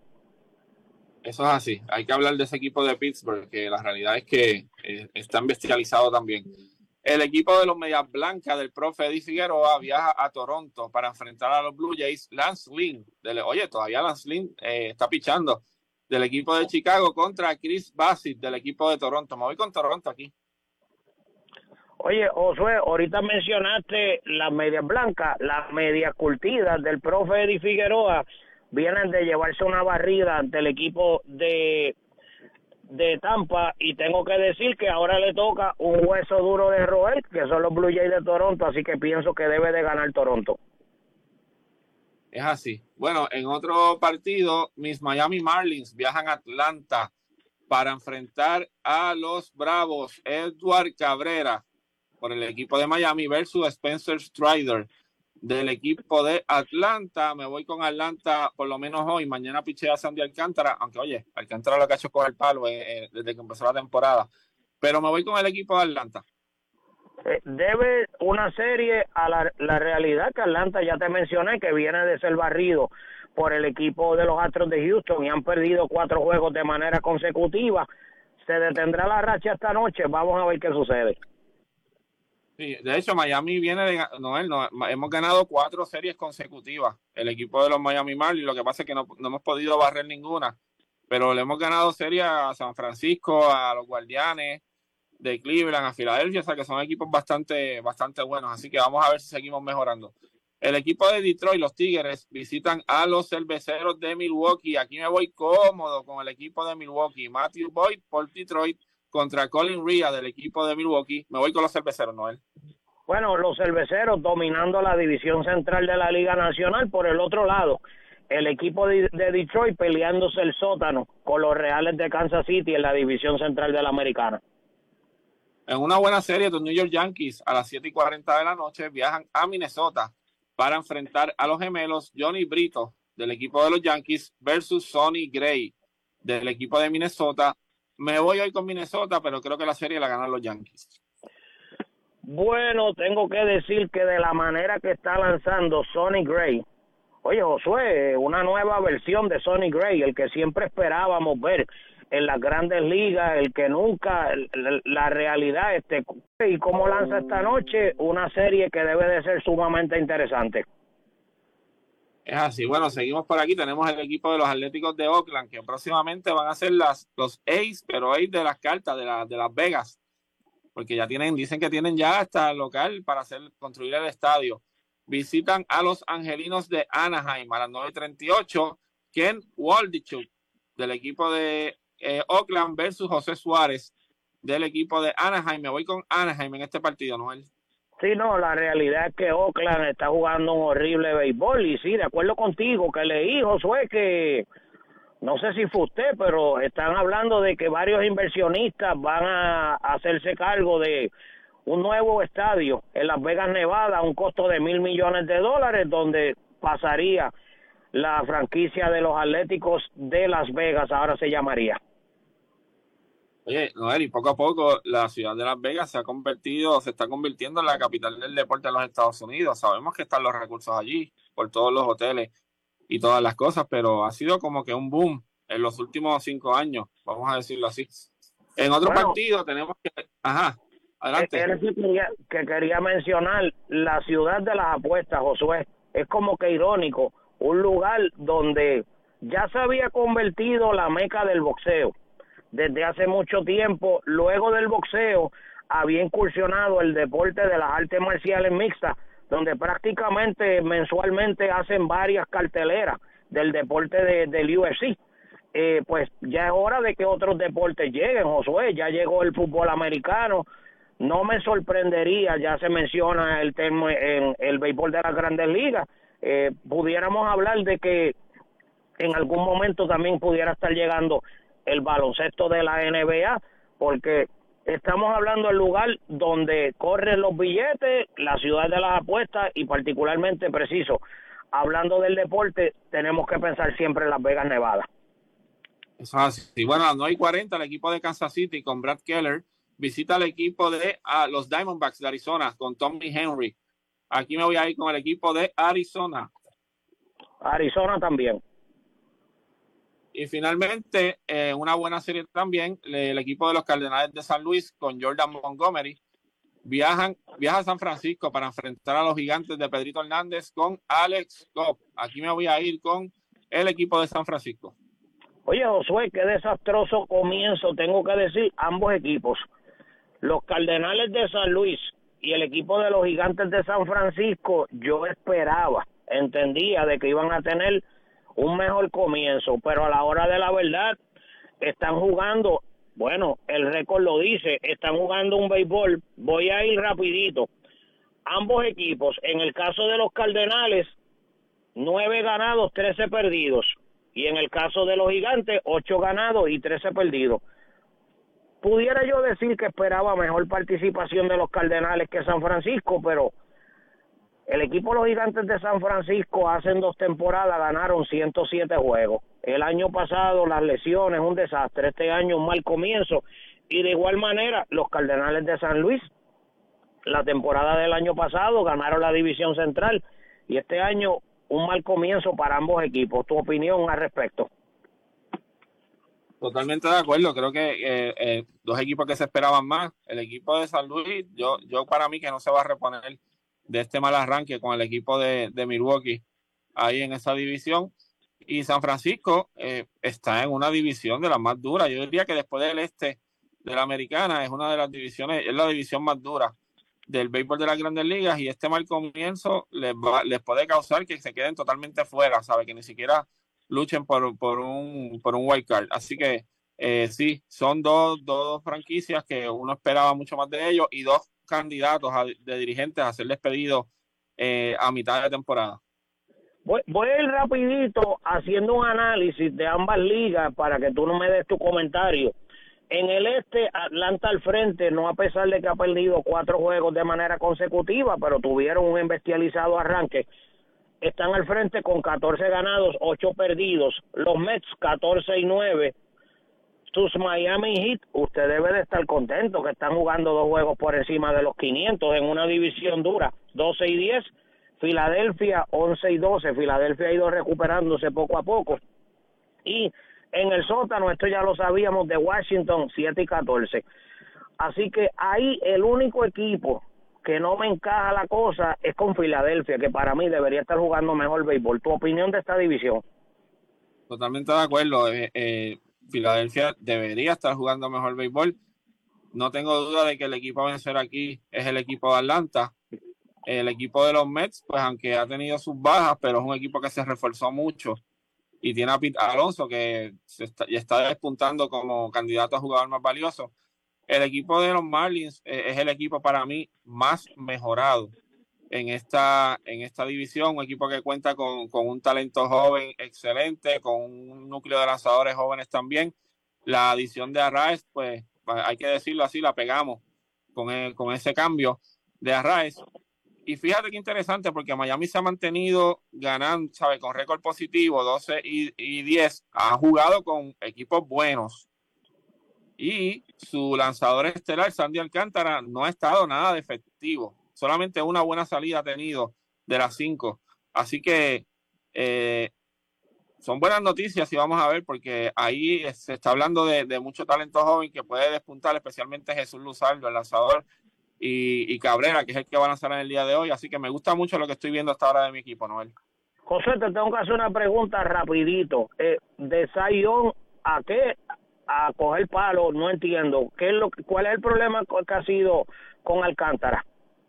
Eso es así, hay que hablar de ese equipo de Pittsburgh, que la realidad es que eh, están bestializados también. El equipo de los Medias Blancas del profe Eddie Figueroa viaja a Toronto para enfrentar a los Blue Jays. Lance Lynn, del, oye, todavía Lance Lynn eh, está pichando, del equipo de Chicago contra Chris Bassitt del equipo de Toronto. Me voy con Toronto aquí. Oye, Josué, ahorita mencionaste las Medias Blancas, las medias curtidas del profe Eddie Figueroa vienen de llevarse una barrida ante el equipo de, de Tampa y tengo que decir que ahora le toca un hueso duro de roer, que son los Blue Jays de Toronto, así que pienso que debe de ganar Toronto. Es así. Bueno, en otro partido, mis Miami Marlins viajan a Atlanta para enfrentar a los Bravos. Edward Cabrera por el equipo de Miami versus Spencer Strider del equipo de Atlanta. Me voy con Atlanta por lo menos hoy. Mañana pichea a Sandy Alcántara, aunque oye, Alcántara lo que ha hecho con el palo eh, eh, desde que empezó la temporada. Pero me voy con el equipo de Atlanta. Eh, debe una serie a la, la realidad que Atlanta, ya te mencioné, que viene de ser barrido por el equipo de los Astros de Houston y han perdido cuatro juegos de manera consecutiva. Se detendrá la racha esta noche. Vamos a ver qué sucede. Sí, de hecho, Miami viene de... Noel, no, hemos ganado cuatro series consecutivas. El equipo de los Miami Marlins, lo que pasa es que no, no hemos podido barrer ninguna, pero le hemos ganado series a San Francisco, a los Guardianes de Cleveland, a Filadelfia, o sea que son equipos bastante, bastante buenos, así que vamos a ver si seguimos mejorando. El equipo de Detroit, los Tigres, visitan a los Cerveceros de Milwaukee. Aquí me voy cómodo con el equipo de Milwaukee. Matthew Boyd por Detroit contra Colin Rea del equipo de Milwaukee. Me voy con los Cerveceros, Noel. Bueno, los Cerveceros dominando la división central de la Liga Nacional. Por el otro lado, el equipo de, de Detroit peleándose el sótano con los Reales de Kansas City en la división central de la Americana. En una buena serie, los New York Yankees a las siete y cuarenta de la noche viajan a Minnesota para enfrentar a los gemelos Johnny Brito del equipo de los Yankees versus Sonny Gray del equipo de Minnesota. Me voy hoy con Minnesota, pero creo que la serie la ganan los Yankees. Bueno, tengo que decir que de la manera que está lanzando Sonny Gray, oye, Josué, una nueva versión de Sonny Gray, el que siempre esperábamos ver en las grandes ligas, el que nunca, la, la realidad, este, y cómo lanza esta noche, una serie que debe de ser sumamente interesante. Es así. Bueno, seguimos por aquí. Tenemos el equipo de los Atléticos de Oakland, que próximamente van a ser las, los A's, pero A's de las cartas, de, la, de Las Vegas, porque ya tienen, dicen que tienen ya hasta el local para hacer, construir el estadio. Visitan a los Angelinos de Anaheim a las nueve treinta y ocho. Ken Waldichuk del equipo de eh, Oakland versus José Suárez del equipo de Anaheim. Me voy con Anaheim en este partido, Noel. Sí, no, la realidad es que Oakland está jugando un horrible béisbol y sí, de acuerdo contigo, que leí, Josué, que no sé si fue usted, pero están hablando de que varios inversionistas van a hacerse cargo de un nuevo estadio en Las Vegas, Nevada, a un costo de mil millones de dólares, donde pasaría la franquicia de los Atléticos de Las Vegas, ahora se llamaría. Oye, Noel, y poco a poco la ciudad de Las Vegas se ha convertido, se está convirtiendo en la capital del deporte de los Estados Unidos. Sabemos que están los recursos allí, por todos los hoteles y todas las cosas, pero ha sido como que un boom en los últimos cinco años, vamos a decirlo así. En otro bueno, partido tenemos que... Ajá, adelante. Que quería, que quería mencionar la ciudad de las apuestas, Josué. Es como que irónico, un lugar donde ya se había convertido la meca del boxeo. Desde hace mucho tiempo, luego del boxeo, había incursionado el deporte de las artes marciales mixtas, donde prácticamente mensualmente hacen varias carteleras del deporte de, del U F C. Eh, pues ya es hora de que otros deportes lleguen, Josué. Ya llegó el fútbol americano. No me sorprendería, ya se menciona el tema en el béisbol de las grandes ligas. Eh, pudiéramos hablar de que en algún momento también pudiera estar llegando el baloncesto de la N B A, porque estamos hablando del lugar donde corren los billetes, la ciudad de las apuestas y particularmente preciso, hablando del deporte, tenemos que pensar siempre en Las Vegas, Nevada. Eso es así. Y bueno, a las nueve y cuarenta el equipo de Kansas City con Brad Keller visita al equipo de uh, los Diamondbacks de Arizona con Tommy Henry. Aquí me voy a ir con el equipo de Arizona. Arizona también. Y finalmente, eh, una buena serie también, el equipo de los Cardenales de San Luis con Jordan Montgomery viajan, viaja a San Francisco para enfrentar a los Gigantes de Pedrito Hernández con Alex Cobb. Aquí me voy a ir con el equipo de San Francisco. Oye, Josué, qué desastroso comienzo, tengo que decir, ambos equipos. Los Cardenales de San Luis y el equipo de los Gigantes de San Francisco, yo esperaba, entendía de que iban a tener un mejor comienzo, pero a la hora de la verdad están jugando, bueno, el récord lo dice, están jugando un béisbol. Voy a ir rapidito. Ambos equipos, en el caso de los Cardenales, nueve ganados, trece perdidos, y en el caso de los Gigantes, ocho ganados y trece perdidos. Pudiera yo decir que esperaba mejor participación de los Cardenales que San Francisco, pero el equipo de los Gigantes de San Francisco hace dos temporadas ganaron ciento siete juegos. El año pasado las lesiones, un desastre. Este año un mal comienzo. Y de igual manera, los Cardenales de San Luis, la temporada del año pasado ganaron la división central. Y este año un mal comienzo para ambos equipos. ¿Tu opinión al respecto? Totalmente de acuerdo. Creo que eh, eh, dos equipos que se esperaban más. El equipo de San Luis, yo, yo para mí que no se va a reponer de este mal arranque con el equipo de, de Milwaukee ahí en esa división. Y San Francisco eh, está en una división de las más duras. Yo diría que después del este de la americana es una de las divisiones, es la división más dura del béisbol de las grandes ligas, y este mal comienzo les, va, les puede causar que se queden totalmente fuera, ¿sabe? Que ni siquiera luchen por, por un por un wild card. Así que eh, sí, son dos, dos franquicias que uno esperaba mucho más de ellos y dos candidatos a, de dirigentes a ser despedidos eh, a mitad de temporada. Voy, voy a ir rapidito haciendo un análisis de ambas ligas para que tú no me des tu comentario. En el este, Atlanta al frente, no a pesar de que ha perdido cuatro juegos de manera consecutiva, pero tuvieron un embestializado arranque. están al frente con catorce ganados, ocho perdidos. Los Mets catorce y nueve. Sus Miami Heat, usted debe de estar contento que están jugando dos juegos por encima de los quinientos en una división dura, doce y diez. Filadelfia once y doce. Filadelfia ha ido recuperándose poco a poco. Y en el sótano, esto ya lo sabíamos, de Washington, siete y catorce. Así que ahí el único equipo que no me encaja la cosa es con Filadelfia, que para mí debería estar jugando mejor béisbol. ¿Tu opinión de esta división? Totalmente de acuerdo. Eh, eh, Filadelfia debería estar jugando mejor béisbol. No tengo duda de que el equipo a vencer aquí es el equipo de Atlanta. El equipo de los Mets, pues aunque ha tenido sus bajas, pero es un equipo que se reforzó mucho y tiene a Pete Alonso, que se está, y está despuntando como candidato a jugador más valioso. El equipo de los Marlins eh, es el equipo para mí más mejorado en esta, en esta división, un equipo que cuenta con, con un talento joven excelente, con un núcleo de lanzadores jóvenes también. La adición de Arraez, pues hay que decirlo así, la pegamos con, el, con ese cambio de Arraez. Y fíjate qué interesante, porque Miami se ha mantenido ganando, ¿sabe? Con récord positivo, doce y diez. Ha jugado con equipos buenos. Y su lanzador estelar, Sandy Alcántara, no ha estado nada de efectivo. Solamente una buena salida ha tenido de las cinco. Así que eh, son buenas noticias, y vamos a ver, porque ahí se está hablando de, de mucho talento joven que puede despuntar, especialmente Jesús Luzardo, el lanzador, y, y Cabrera, que es el que va a lanzar en el día de hoy. Así que me gusta mucho lo que estoy viendo hasta ahora de mi equipo, Noel. José, te tengo que hacer una pregunta rapidito. Eh, de Cy Young, ¿a qué? A coger palo, no entiendo. ¿Qué es lo, ¿Cuál es el problema que ha sido con Alcántara?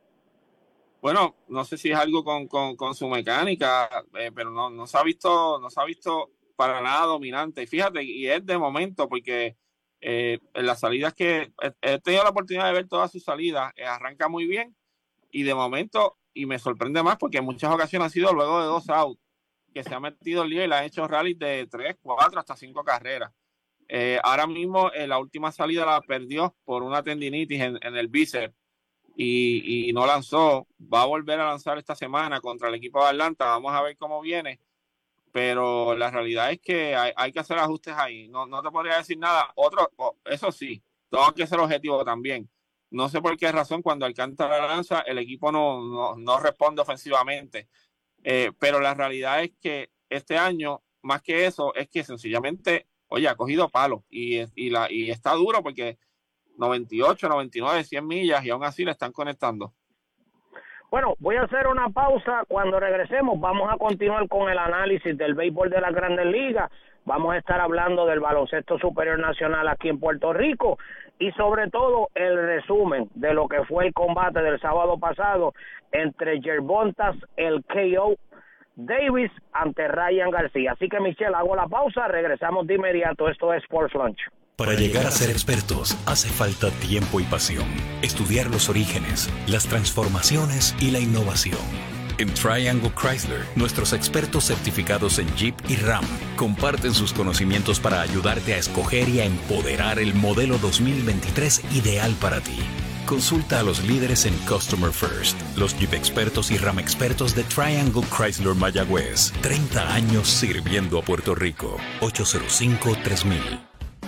Bueno, no sé si es algo con, con, con su mecánica, eh, pero no, no se ha visto, no se ha visto para nada dominante. Y fíjate, y es de momento, porque eh, en las salidas que he, he tenido la oportunidad de ver todas sus salidas, eh, arranca muy bien, y de momento, y me sorprende más porque en muchas ocasiones ha sido luego de dos outs, que se ha metido el lío y le ha hecho rallies de tres, cuatro, hasta cinco carreras. Eh, ahora mismo, eh, la última salida la perdió por una tendinitis en, en el bíceps. Y, y no lanzó. Va a volver a lanzar esta semana contra el equipo de Atlanta. Vamos a ver cómo viene, pero la realidad es que hay, hay que hacer ajustes ahí. No, no te podría decir nada. Otro, oh, eso sí, tengo que ser objetivo también. No sé por qué razón cuando Alcántara lanza, el equipo no, no, no responde ofensivamente, eh, pero la realidad es que este año, más que eso, es que sencillamente, oye, ha cogido palo y, y, la, y está duro, porque noventa y ocho, noventa y nueve, cien millas, y aún así le están conectando. Bueno, voy a hacer una pausa. Cuando regresemos vamos a continuar con el análisis del béisbol de las Grandes Ligas. Vamos a estar hablando del baloncesto superior nacional aquí en Puerto Rico, y sobre todo el resumen de lo que fue el combate del sábado pasado entre Gervontas, el K O Davis, ante Ryan García. Así que, Michelle, hago la pausa, regresamos de inmediato. Esto es Sports Lunch. Para llegar a ser expertos hace falta tiempo y pasión. Estudiar los orígenes, las transformaciones y la innovación. En Triangle Chrysler, nuestros expertos certificados en Jeep y Ram comparten sus conocimientos para ayudarte a escoger y a empoderar el modelo dos mil veintitrés ideal para ti. Consulta a los líderes en Customer First, los Jeep expertos y Ram expertos de Triangle Chrysler Mayagüez. treinta años sirviendo a Puerto Rico. ocho cero cinco, tres mil.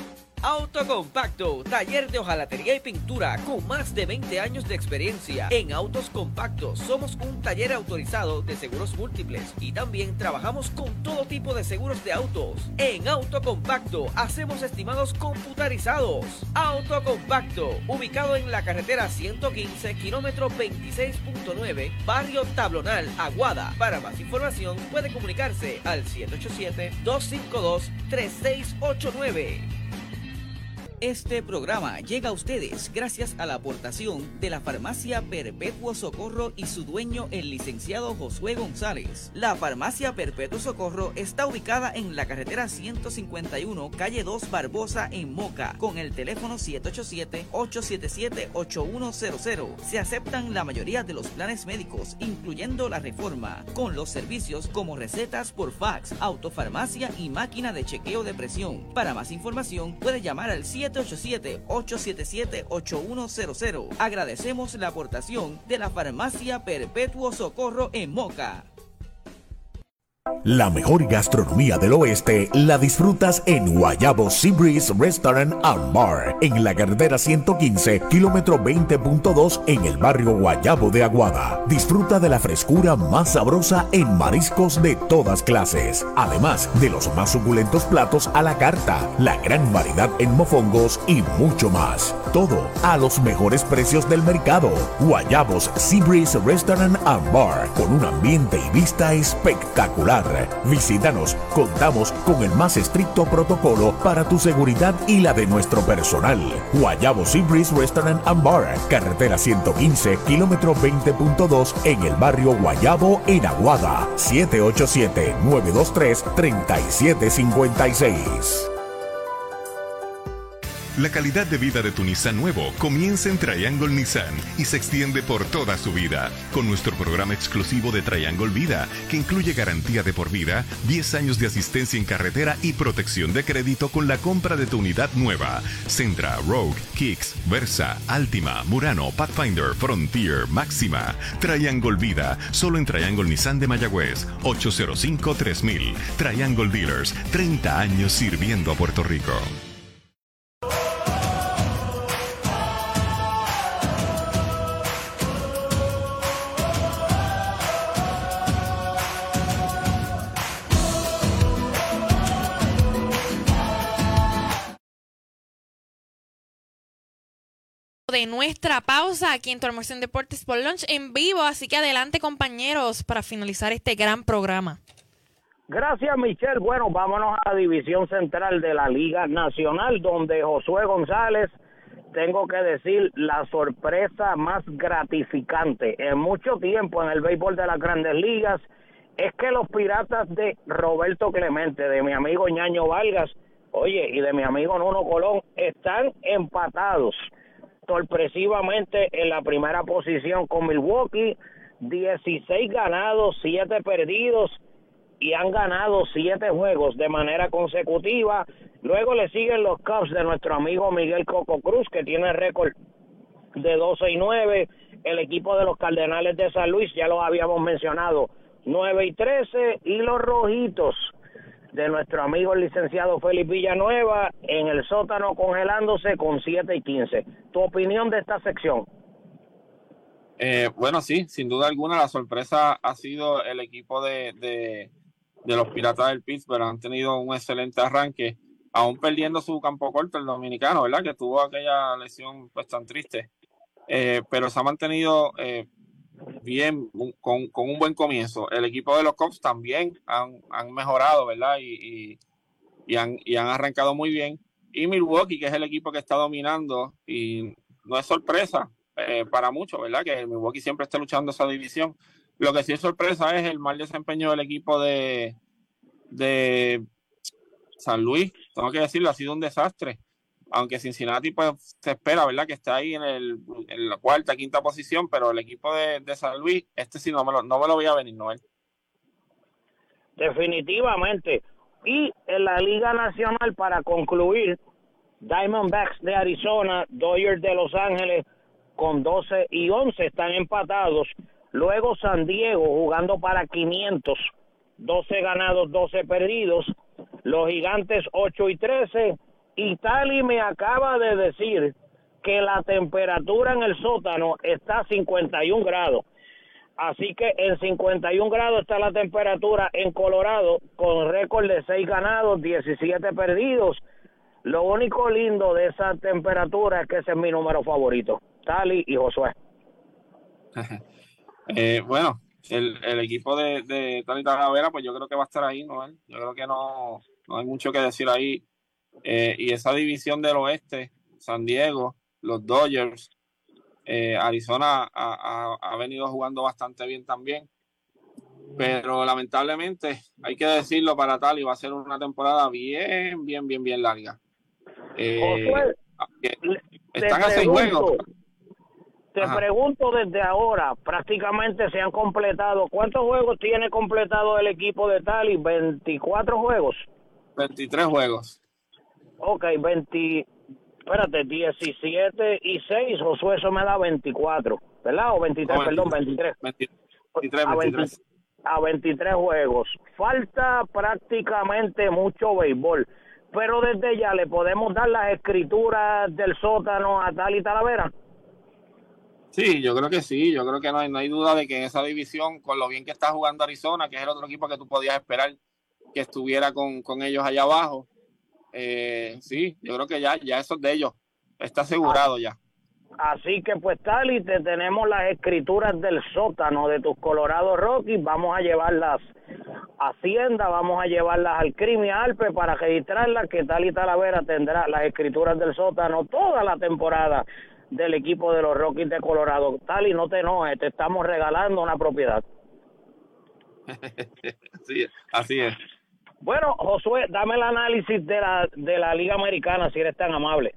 Autocompacto, taller de hojalatería y pintura con más de veinte años de experiencia. En Autos Compactos somos un taller autorizado de seguros múltiples y también trabajamos con todo tipo de seguros de autos. En Autocompacto hacemos estimados computarizados. Autocompacto, ubicado en la carretera ciento quince, kilómetro veintiséis punto nueve, barrio Tablonal, Aguada. Para más información puede comunicarse al siete ocho siete, dos cinco dos, tres seis ocho nueve. Este programa llega a ustedes gracias a la aportación de la Farmacia Perpetuo Socorro y su dueño, el licenciado Josué González. La Farmacia Perpetuo Socorro está ubicada en la carretera ciento cincuenta y uno, calle dos Barbosa, en Moca, con el teléfono siete ocho siete, ocho siete siete, ocho uno cero cero. Se aceptan la mayoría de los planes médicos, incluyendo la Reforma, con los servicios como recetas por fax, autofarmacia y máquina de chequeo de presión. Para más información puede llamar al siete ocho siete, ocho siete siete, ocho uno cero cero. Agradecemos la aportación de la Farmacia Perpetuo Socorro en Moca. La mejor gastronomía del oeste la disfrutas en Guayabo Seabreeze Restaurant and Bar, en la carretera ciento quince, kilómetro veinte punto dos, en el barrio Guayabo de Aguada. Disfruta de la frescura más sabrosa en mariscos de todas clases, además de los más suculentos platos a la carta, la gran variedad en mofongos y mucho más. Todo a los mejores precios del mercado. Guayabos Seabreeze Restaurant and Bar, con un ambiente y vista espectacular. Visítanos, contamos con el más estricto protocolo para tu seguridad y la de nuestro personal. Guayabo Seabreeze Restaurant and Bar, carretera ciento quince, kilómetro veinte punto dos, en el barrio Guayabo, en Aguada. siete ocho siete, nueve dos tres, tres siete cinco seis. La calidad de vida de tu Nissan nuevo comienza en Triangle Nissan y se extiende por toda su vida con nuestro programa exclusivo de Triangle Vida, que incluye garantía de por vida, diez años de asistencia en carretera y protección de crédito con la compra de tu unidad nueva. Sentra, Rogue, Kicks, Versa, Altima, Murano, Pathfinder, Frontier, Máxima. Triangle Vida, solo en Triangle Nissan de Mayagüez, ocho cero cinco, tres mil. Triangle Dealers, treinta años sirviendo a Puerto Rico. De nuestra pausa aquí en tu almuerzo en Deportes por Lunch en vivo, así que adelante compañeros para finalizar este gran programa. Gracias, Michelle. Bueno, vámonos a la división central de la Liga Nacional, donde Josué González, tengo que decir, la sorpresa más gratificante en mucho tiempo en el béisbol de las Grandes Ligas es que los Piratas de Roberto Clemente, de mi amigo Ñaño Vargas, oye, y de mi amigo Nuno Colón, están empatados sorpresivamente en la primera posición con Milwaukee, dieciséis ganados, siete perdidos, y han ganado siete juegos de manera consecutiva. Luego le siguen los Cubs de nuestro amigo Miguel Coco Cruz, que tiene récord de doce y nueve. El equipo de los Cardenales de San Luis, ya lo habíamos mencionado, nueve y trece. Y los Rojitos de nuestro amigo el licenciado Félix Villanueva en el sótano congelándose con siete y quince. ¿Tu opinión de esta sección? Eh, bueno, sí, sin duda alguna la sorpresa ha sido el equipo de, de, de los Piratas del Pittsburgh. Han tenido un excelente arranque, aún perdiendo su campo corto, el dominicano, ¿verdad? Que tuvo aquella lesión pues tan triste. Eh, pero se ha mantenido eh, bien, con, con un buen comienzo. El equipo de los Cubs también han, han mejorado, ¿verdad? Y, y, y, han, y han arrancado muy bien. Y Milwaukee, que es el equipo que está dominando, y no es sorpresa eh, para muchos, ¿verdad? Que Milwaukee siempre está luchando esa división. Lo que sí es sorpresa es el mal desempeño del equipo de, de San Luis. Tengo que decirlo, ha sido un desastre. Aunque Cincinnati pues se espera, ¿verdad? Que está ahí en, el, en la cuarta, quinta posición, pero el equipo de, de San Luis, este sí no me lo, no me lo voy a venir, Noel. Definitivamente. Y en la Liga Nacional, para concluir, Diamondbacks de Arizona, Dodgers de Los Ángeles con doce y once están empatados. Luego San Diego jugando para quinientos, doce ganados, doce perdidos. Los Gigantes ocho y trece. Y Tali me acaba de decir que la temperatura en el sótano está a cincuenta y un grados. Así que en cincuenta y un grados está la temperatura en Colorado, con récord de seis ganados, diecisiete perdidos. Lo único lindo de esa temperatura es que ese es mi número favorito. Tali y Josué. eh, bueno, el, el equipo de, de Tali Talavera, pues yo creo que va a estar ahí, ¿no? Yo creo que no, no hay mucho que decir ahí. Eh, y esa división del oeste, San Diego, los Dodgers, eh, Arizona ha, ha, ha venido jugando bastante bien también, pero lamentablemente hay que decirlo, para Tali va a ser una temporada bien, bien, bien, bien larga. Eh, Josué, están a seis juegos. Te Ajá. pregunto desde ahora, prácticamente se han completado. ¿Cuántos juegos tiene completado el equipo de Tali? ¿veinticuatro juegos? veintitrés juegos. Ok, veinte, espérate, diecisiete y seis, Josué, eso me da veinticuatro, ¿verdad? O veintitrés, no, perdón, veintitrés. veintitrés, veintitrés. a veintitrés juegos. Falta prácticamente mucho béisbol, pero desde ya le podemos dar las escrituras del sótano a Tali Talavera. Sí, yo creo que sí, yo creo que no hay, no hay duda de que en esa división, con lo bien que está jugando Arizona, que es el otro equipo que tú podías esperar que estuviera con, con ellos allá abajo, eh, sí, yo creo que ya, ya eso de ellos está asegurado ya. Así que pues Tali, te tenemos las escrituras del sótano de tus Colorado Rockies, vamos a llevarlas a Hacienda, vamos a llevarlas al Crimi Alpe para registrarlas, que Tali Talavera tendrá las escrituras del sótano toda la temporada del equipo de los Rockies de Colorado. Tali, no te enojes, te estamos regalando una propiedad. Sí, así es. Bueno, Josué, dame el análisis de la, de la Liga Americana, si eres tan amable.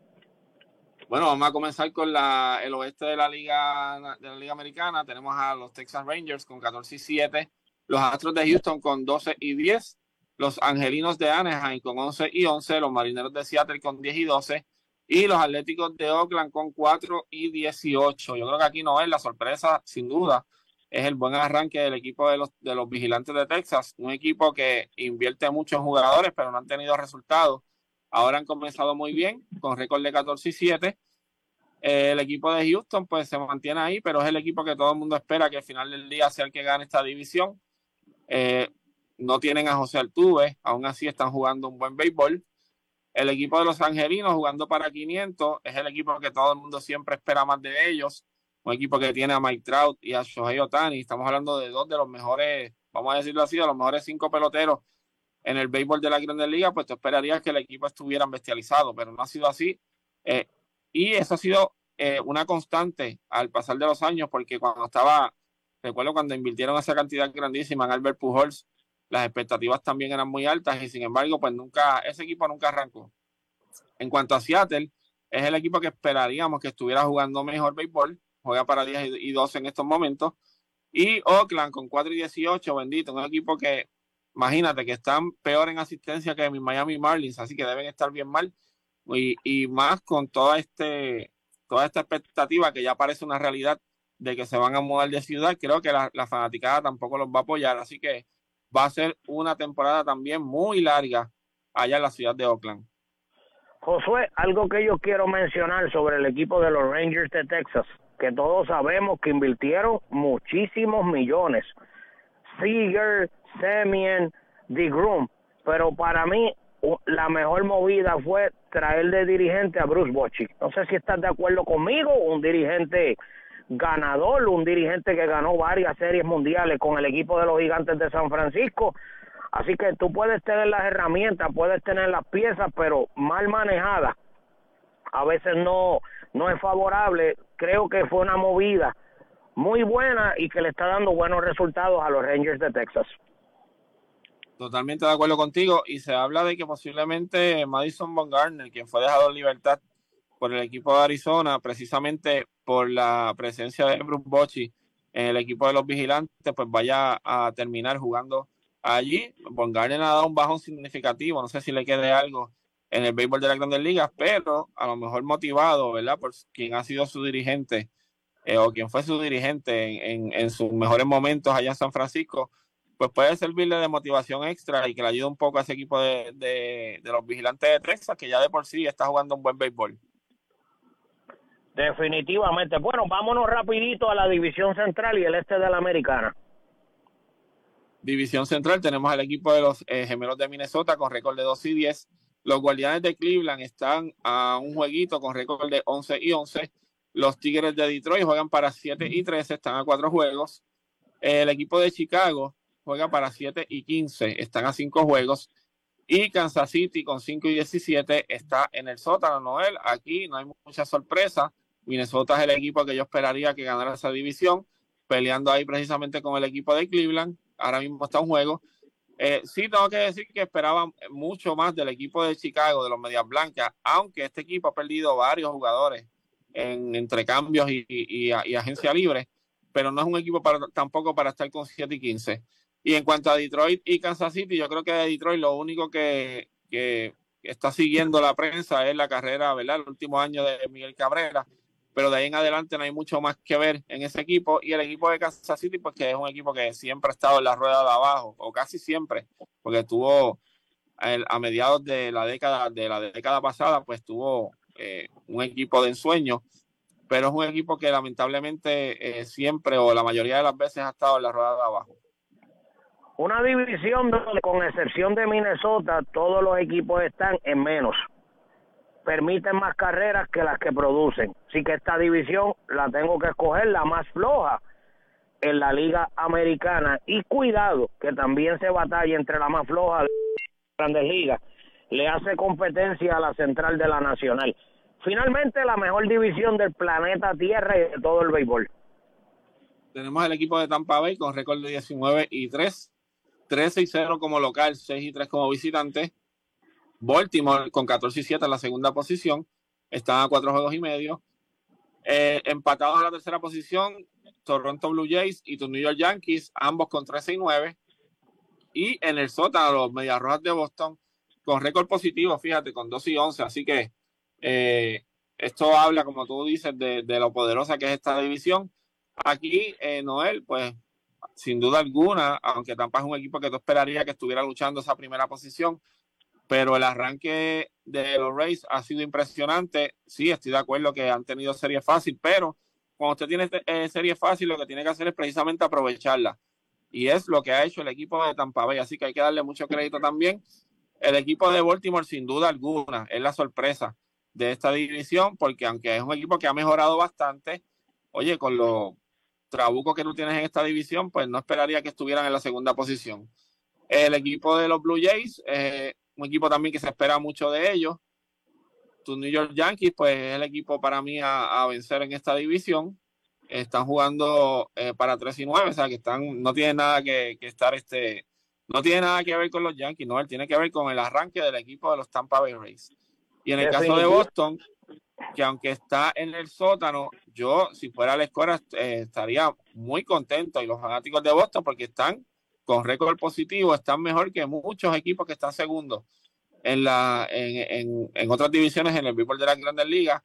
Bueno, vamos a comenzar con la, el oeste de la Liga de la Liga Americana. Tenemos a los Texas Rangers con catorce y siete, los Astros de Houston con doce y diez, los Angelinos de Anaheim con once y once, los Marineros de Seattle con diez y doce, y los Atléticos de Oakland con cuatro y dieciocho. Yo creo que aquí no es la sorpresa, sin duda, es el buen arranque del equipo de los, de los Vigilantes de Texas, un equipo que invierte mucho en jugadores, pero no han tenido resultados. Ahora han comenzado muy bien, con récord de catorce y siete. Eh, el equipo de Houston pues se mantiene ahí, pero es el equipo que todo el mundo espera que al final del día sea el que gane esta división. Eh, no tienen a José Altuve, aún así están jugando un buen béisbol. El equipo de los Angelinos jugando para quinientos es el equipo que todo el mundo siempre espera más de ellos. Un equipo que tiene a Mike Trout y a Shohei Ohtani. Estamos hablando de dos de los mejores, vamos a decirlo así, de los mejores cinco peloteros en el béisbol de la Grandes Ligas. Pues tú esperarías que el equipo estuviera bestializado, pero no ha sido así. Eh, y eso ha sido eh, una constante al pasar de los años, porque cuando estaba, recuerdo cuando invirtieron esa cantidad grandísima en Albert Pujols, las expectativas también eran muy altas y sin embargo, pues nunca, ese equipo nunca arrancó. En cuanto a Seattle, es el equipo que esperaríamos que estuviera jugando mejor béisbol, juega para diez y doce en estos momentos, y Oakland con cuatro y dieciocho, bendito, un equipo que, imagínate, que están peor en asistencia que mis Miami Marlins, así que deben estar bien mal, y, y más con toda, este, toda esta expectativa que ya parece una realidad de que se van a mudar de ciudad. Creo que la, la fanaticada tampoco los va a apoyar, así que va a ser una temporada también muy larga allá en la ciudad de Oakland. Josué, algo que yo quiero mencionar sobre el equipo de los Rangers de Texas, que todos sabemos que invirtieron muchísimos millones. Seager, Semien, DeGrom, pero para mí la mejor movida fue traer de dirigente a Bruce Bochy. No sé si estás de acuerdo conmigo, un dirigente ganador, un dirigente que ganó varias series mundiales con el equipo de los Gigantes de San Francisco. Así que tú puedes tener las herramientas, puedes tener las piezas, pero mal manejadas a veces no, no es favorable. Creo que fue una movida muy buena y que le está dando buenos resultados a los Rangers de Texas. Totalmente de acuerdo contigo, y se habla de que posiblemente Madison Bumgarner, quien fue dejado en libertad por el equipo de Arizona, precisamente por la presencia de Bruce Bochy en el equipo de los Vigilantes, pues vaya a terminar jugando allí. Bumgarner ha dado un bajón significativo, no sé si le quede algo en el béisbol de las Grandes Ligas, pero a lo mejor motivado, ¿verdad?, por quien ha sido su dirigente eh, o quien fue su dirigente en, en, en sus mejores momentos allá en San Francisco, pues puede servirle de motivación extra y que le ayude un poco a ese equipo de, de, de los Vigilantes de Texas, que ya de por sí está jugando un buen béisbol. Definitivamente. Bueno, vámonos rapidito a la división central y el este de la Americana. División central, tenemos al equipo de los eh, Gemelos de Minnesota con récord de dos y diez. Los Guardianes de Cleveland están a un jueguito con récord de once y once. Los Tigres de Detroit juegan para siete y trece, están a cuatro juegos. El equipo de Chicago juega para siete y quince, están a cinco juegos. Y Kansas City con cinco y diecisiete está en el sótano, Noel. Aquí no hay mucha sorpresa. Minnesota es el equipo que yo esperaría que ganara esa división, peleando ahí precisamente con el equipo de Cleveland. Ahora mismo está un juego. Eh, sí tengo que decir que esperaba mucho más del equipo de Chicago, de los Medias Blancas, aunque este equipo ha perdido varios jugadores en entre cambios y, y, y, y agencia libre, pero no es un equipo para, tampoco para estar con siete y quince. Y en cuanto a Detroit y Kansas City, yo creo que de Detroit lo único que, que está siguiendo la prensa es la carrera, ¿verdad?, el último año de Miguel Cabrera, pero de ahí en adelante no hay mucho más que ver en ese equipo. Y el equipo de Kansas City, pues que es un equipo que siempre ha estado en la rueda de abajo, o casi siempre, porque tuvo el, a mediados de la década de la década pasada, pues tuvo eh, un equipo de ensueño, pero es un equipo que lamentablemente eh, siempre o la mayoría de las veces ha estado en la rueda de abajo. Una división donde, con excepción de Minnesota, todos los equipos están en menos. Permiten más carreras que las que producen. Así que esta división la tengo que escoger la más floja en la Liga Americana. Y cuidado, que también se batalla entre la más floja de las Grandes Ligas. Le hace competencia a la central de la Nacional. Finalmente, la mejor división del planeta Tierra y de todo el béisbol. Tenemos el equipo de Tampa Bay con récord de diecinueve y tres, trece y cero como local, seis y tres como visitante. Baltimore con catorce y siete en la segunda posición, están a cuatro juegos y medio. Eh, empatados en la tercera posición, Toronto Blue Jays y tus New York Yankees, ambos con trece y nueve. Y en el sótano, los Medias Rojas de Boston con récord positivo, fíjate, con doce y once. Así que eh, esto habla, como tú dices, de, de lo poderosa que es esta división. Aquí, eh, Noel, pues sin duda alguna, aunque Tampa es un equipo que tú esperarías que estuviera luchando esa primera posición, pero el arranque de los Rays ha sido impresionante. Sí, estoy de acuerdo que han tenido serie fácil, pero cuando usted tiene eh, serie fácil, lo que tiene que hacer es precisamente aprovecharla. Y es lo que ha hecho el equipo de Tampa Bay, así que hay que darle mucho crédito también. El equipo de Baltimore, sin duda alguna, es la sorpresa de esta división, porque aunque es un equipo que ha mejorado bastante, oye, con los trabucos que tú tienes en esta división, pues no esperaría que estuvieran en la segunda posición. El equipo de los Blue Jays, eh, un equipo también que se espera mucho de ellos. Tus New York Yankees, pues es el equipo para mí a, a vencer en esta división. Están jugando eh, para tres y nueve, o sea que están, no tiene nada que, que estar este, no tiene nada que ver con los Yankees, no, él tiene que ver con el arranque del equipo de los Tampa Bay Rays. Y en el caso de Boston, que aunque está en el sótano, yo si fuera la escuela eh, estaría muy contento, y los fanáticos de Boston, porque están con récord positivo, están mejor que muchos equipos que están segundos en, la, en, en, en otras divisiones en el béisbol de las Grandes Ligas.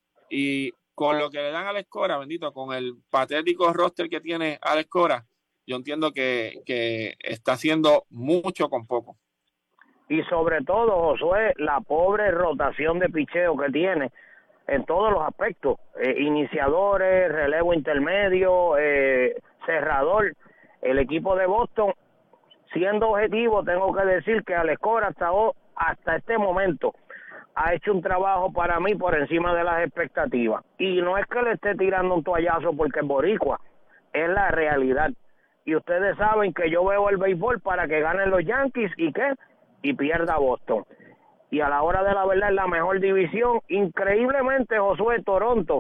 Y con lo que le dan a Alex Cora, bendito, con el patético roster que tiene Alex Cora, yo entiendo que, que está haciendo mucho con poco. Y sobre todo, Josué, la pobre rotación de picheo que tiene en todos los aspectos, eh, iniciadores, relevo intermedio, eh, cerrador. El equipo de Boston, siendo objetivo, tengo que decir que Alex Cora hasta, hasta este momento ha hecho un trabajo para mí por encima de las expectativas. Y no es que le esté tirando un toallazo porque es boricua, es la realidad. Y ustedes saben que yo veo el béisbol para que ganen los Yankees y ¿qué? Y pierda Boston. Y a la hora de la verdad es la mejor división. Increíblemente, Josué, Toronto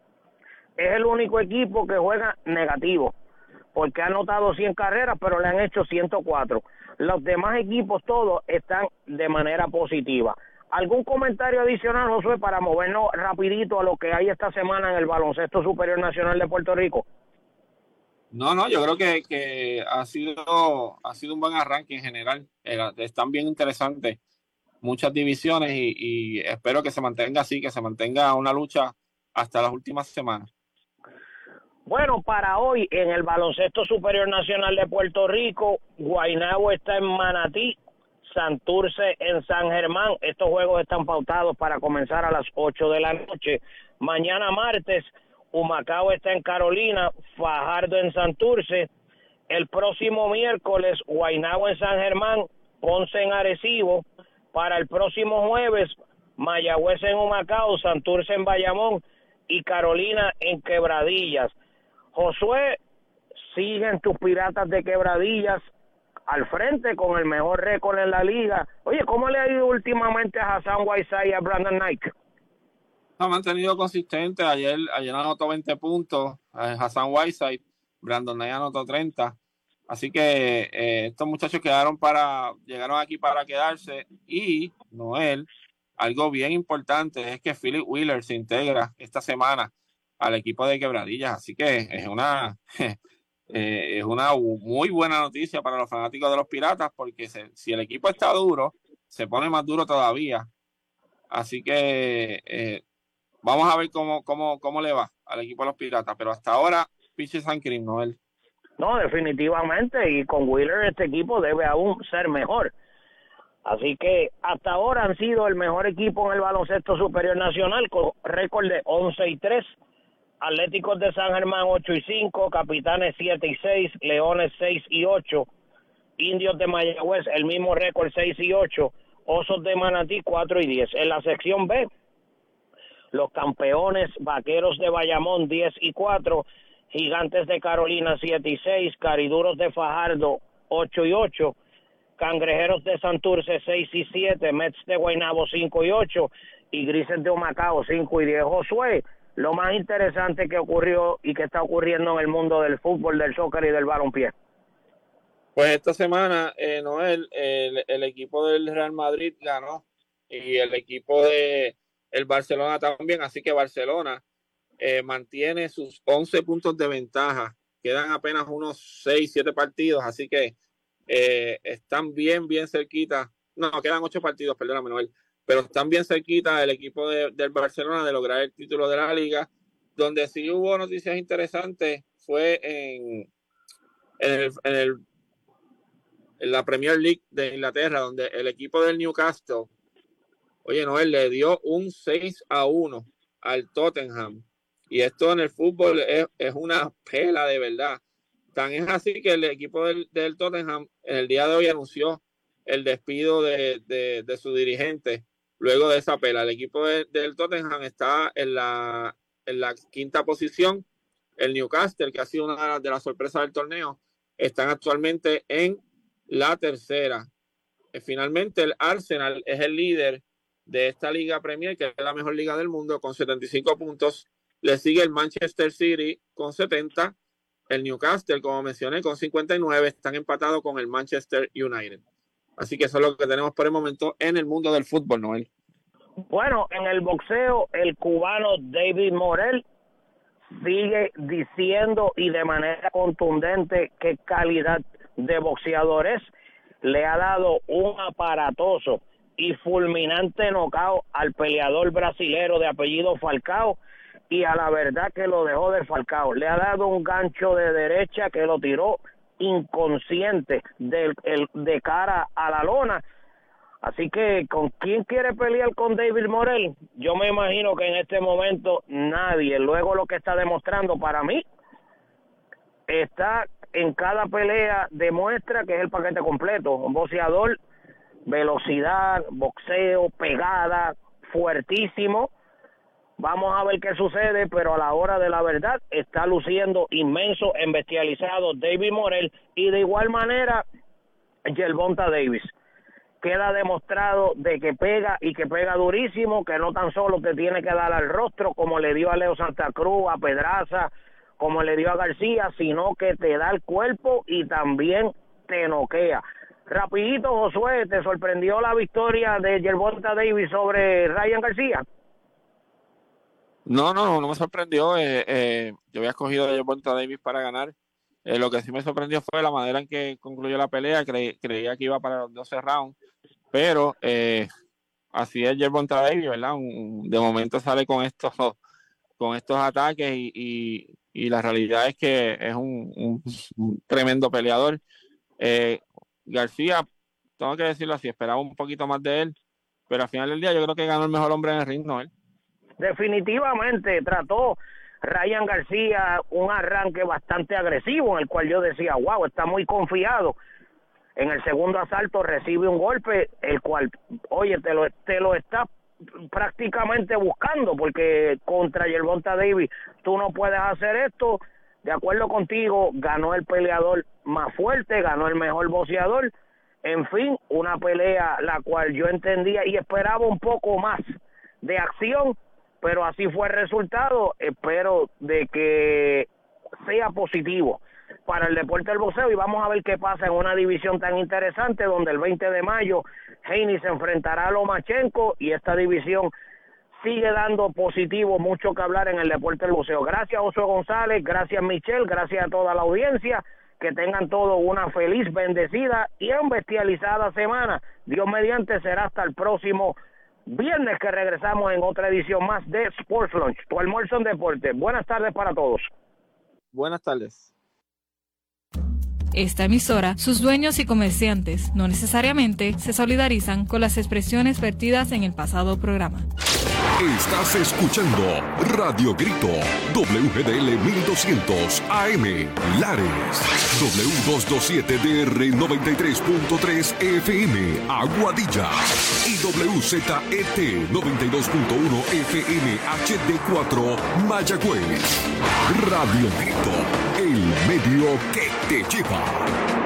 es el único equipo que juega negativo, porque ha anotado cien carreras, pero le han hecho ciento cuatro. Los demás equipos todos están de manera positiva. ¿Algún comentario adicional, Josué, para movernos rapidito a lo que hay esta semana en el Baloncesto Superior Nacional de Puerto Rico? No, no, yo creo que, que ha sido ha sido un buen arranque en general. Eh, están bien interesantes muchas divisiones y, y espero que se mantenga así, que se mantenga una lucha hasta las últimas semanas. Bueno, para hoy en el Baloncesto Superior Nacional de Puerto Rico, Guaynabo está en Manatí, Santurce en San Germán. Estos juegos están pautados para comenzar a las ocho de la noche. Mañana martes, Humacao está en Carolina, Fajardo en Santurce. El próximo miércoles, Guaynabo en San Germán, Ponce en Arecibo. Para el próximo jueves, Mayagüez en Humacao, Santurce en Bayamón y Carolina en Quebradillas. Josué, siguen tus Piratas de Quebradillas al frente con el mejor récord en la liga. Oye, ¿cómo le ha ido últimamente a Hassan Whiteside y a Brandon Knight? Ha mantenido consistente. Ayer, ayer anotó veinte puntos eh, Hassan Whiteside, Brandon Knight anotó treinta. Así que eh, estos muchachos quedaron para, llegaron aquí para quedarse. Y, Noel, algo bien importante es que Philip Wheeler se integra esta semana al equipo de Quebradillas. Así que es una, eh, es una muy buena noticia para los fanáticos de los Piratas, porque se, si el equipo está duro, se pone más duro todavía. Así que eh, vamos a ver cómo, cómo, cómo le va al equipo de los Piratas, pero hasta ahora, Pichi San Cris, Noel. No, definitivamente, y con Wheeler este equipo debe aún ser mejor. Así que hasta ahora han sido el mejor equipo en el baloncesto superior nacional, con récord de once y tres, Atléticos de San Germán ocho y cinco, Capitanes siete y seis, Leones seis y ocho, Indios de Mayagüez el mismo récord seis y ocho, Osos de Manatí cuatro y diez. En la sección B, los campeones Vaqueros de Bayamón diez y cuatro, Gigantes de Carolina siete y seis, Cariduros de Fajardo ocho y ocho, Cangrejeros de Santurce seis y siete, Mets de Guaynabo cinco y ocho y Grises de Humacao cinco y diez. Josué, lo más interesante que ocurrió y que está ocurriendo en el mundo del fútbol, del soccer y del balompié. Pues esta semana, eh, Noel, el, el equipo del Real Madrid ganó y el equipo de el Barcelona también, así que Barcelona eh, mantiene sus once puntos de ventaja. Quedan apenas unos seis, siete partidos, así que eh, están bien, bien cerquita. No, quedan ocho partidos, perdóname, Noel, pero están bien cerquita el equipo de, del Barcelona de lograr el título de la Liga. Donde sí hubo noticias interesantes fue en, en, el, en, el, en la Premier League de Inglaterra, donde el equipo del Newcastle, oye, Noel, le dio un seis a uno al Tottenham. Y esto en el fútbol es, es una pela de verdad. Tan es así que el equipo del, del Tottenham en el día de hoy anunció el despido de, de, de su dirigente luego de esa pela. El equipo de, del Tottenham está en la, en la quinta posición. El Newcastle, que ha sido una de las sorpresas del torneo, están actualmente en la tercera. Finalmente, el Arsenal es el líder de esta Liga Premier, que es la mejor liga del mundo, con setenta y cinco puntos. Le sigue el Manchester City con setenta. El Newcastle, como mencioné, con cincuenta y nueve. Están empatados con el Manchester United. Así que eso es lo que tenemos por el momento en el mundo del fútbol, Noel. Bueno, en el boxeo, el cubano David Morel sigue diciendo y de manera contundente qué calidad de boxeador es. Le ha dado un aparatoso y fulminante knockout al peleador brasilero de apellido Falcao, y a la verdad que lo dejó de Falcao. Le ha dado un gancho de derecha que lo tiró inconsciente de, el, de cara a la lona. Así que, ¿con quién quiere pelear con David Morel? Yo me imagino que en este momento nadie. Luego lo que está demostrando para mí, está en cada pelea, demuestra que es el paquete completo. Un boxeador, velocidad, boxeo, pegada, fuertísimo. Vamos a ver qué sucede, pero a la hora de la verdad está luciendo inmenso, embestializado David Morel, y de igual manera Gervonta Davis. Queda demostrado de que pega y que pega durísimo, que no tan solo te tiene que dar al rostro como le dio a Leo Santa Cruz, a Pedraza, como le dio a García, sino que te da el cuerpo y también te noquea. Rapidito, Josué, ¿te sorprendió la victoria de Gervonta Davis sobre Ryan García? No, no, no me sorprendió. Eh, eh, yo había escogido a Gervonta Davis para ganar. Eh, lo que sí me sorprendió fue la manera en que concluyó la pelea. Cre creía que iba para los doce rounds, pero eh, así es Gervonta Davis, ¿verdad? Un, de momento sale con estos, con estos ataques y, y, y la realidad es que es un, un, un tremendo peleador. Eh, García, tengo que decirlo así, esperaba un poquito más de él, pero al final del día yo creo que ganó el mejor hombre en el ring, ¿no? Él. Definitivamente trató Ryan García un arranque bastante agresivo, en el cual yo decía, wow, está muy confiado. En el segundo asalto recibe un golpe, el cual, oye, te lo, te lo está prácticamente buscando, porque contra Gervonta Davis tú no puedes hacer esto. De acuerdo contigo, ganó el peleador más fuerte, ganó el mejor boxeador. En fin, una pelea la cual yo entendía y esperaba un poco más de acción, pero así fue el resultado. Espero de que sea positivo para el deporte del boxeo, y vamos a ver qué pasa en una división tan interesante donde el veinte de mayo Haney se enfrentará a Lomachenko, y esta división sigue dando positivo, mucho que hablar en el deporte del boxeo. Gracias, Josué González, gracias, Michelle, gracias a toda la audiencia. Que tengan todos una feliz, bendecida y embestializada semana. Dios mediante, será hasta el próximo viernes que regresamos en otra edición más de Sports Lunch, tu almuerzo en deporte. Buenas tardes para todos. Buenas tardes. Esta emisora, sus dueños y comerciantes no necesariamente se solidarizan con las expresiones vertidas en el pasado programa. Estás escuchando Radio Grito, W G D L mil doscientos A M, Lares, W doscientos veintisiete D R noventa y tres punto tres F M, Aguadilla, y W Z E T noventa y dos punto uno F M H D cuatro, Mayagüez. Radio Grito, el medio que te lleva.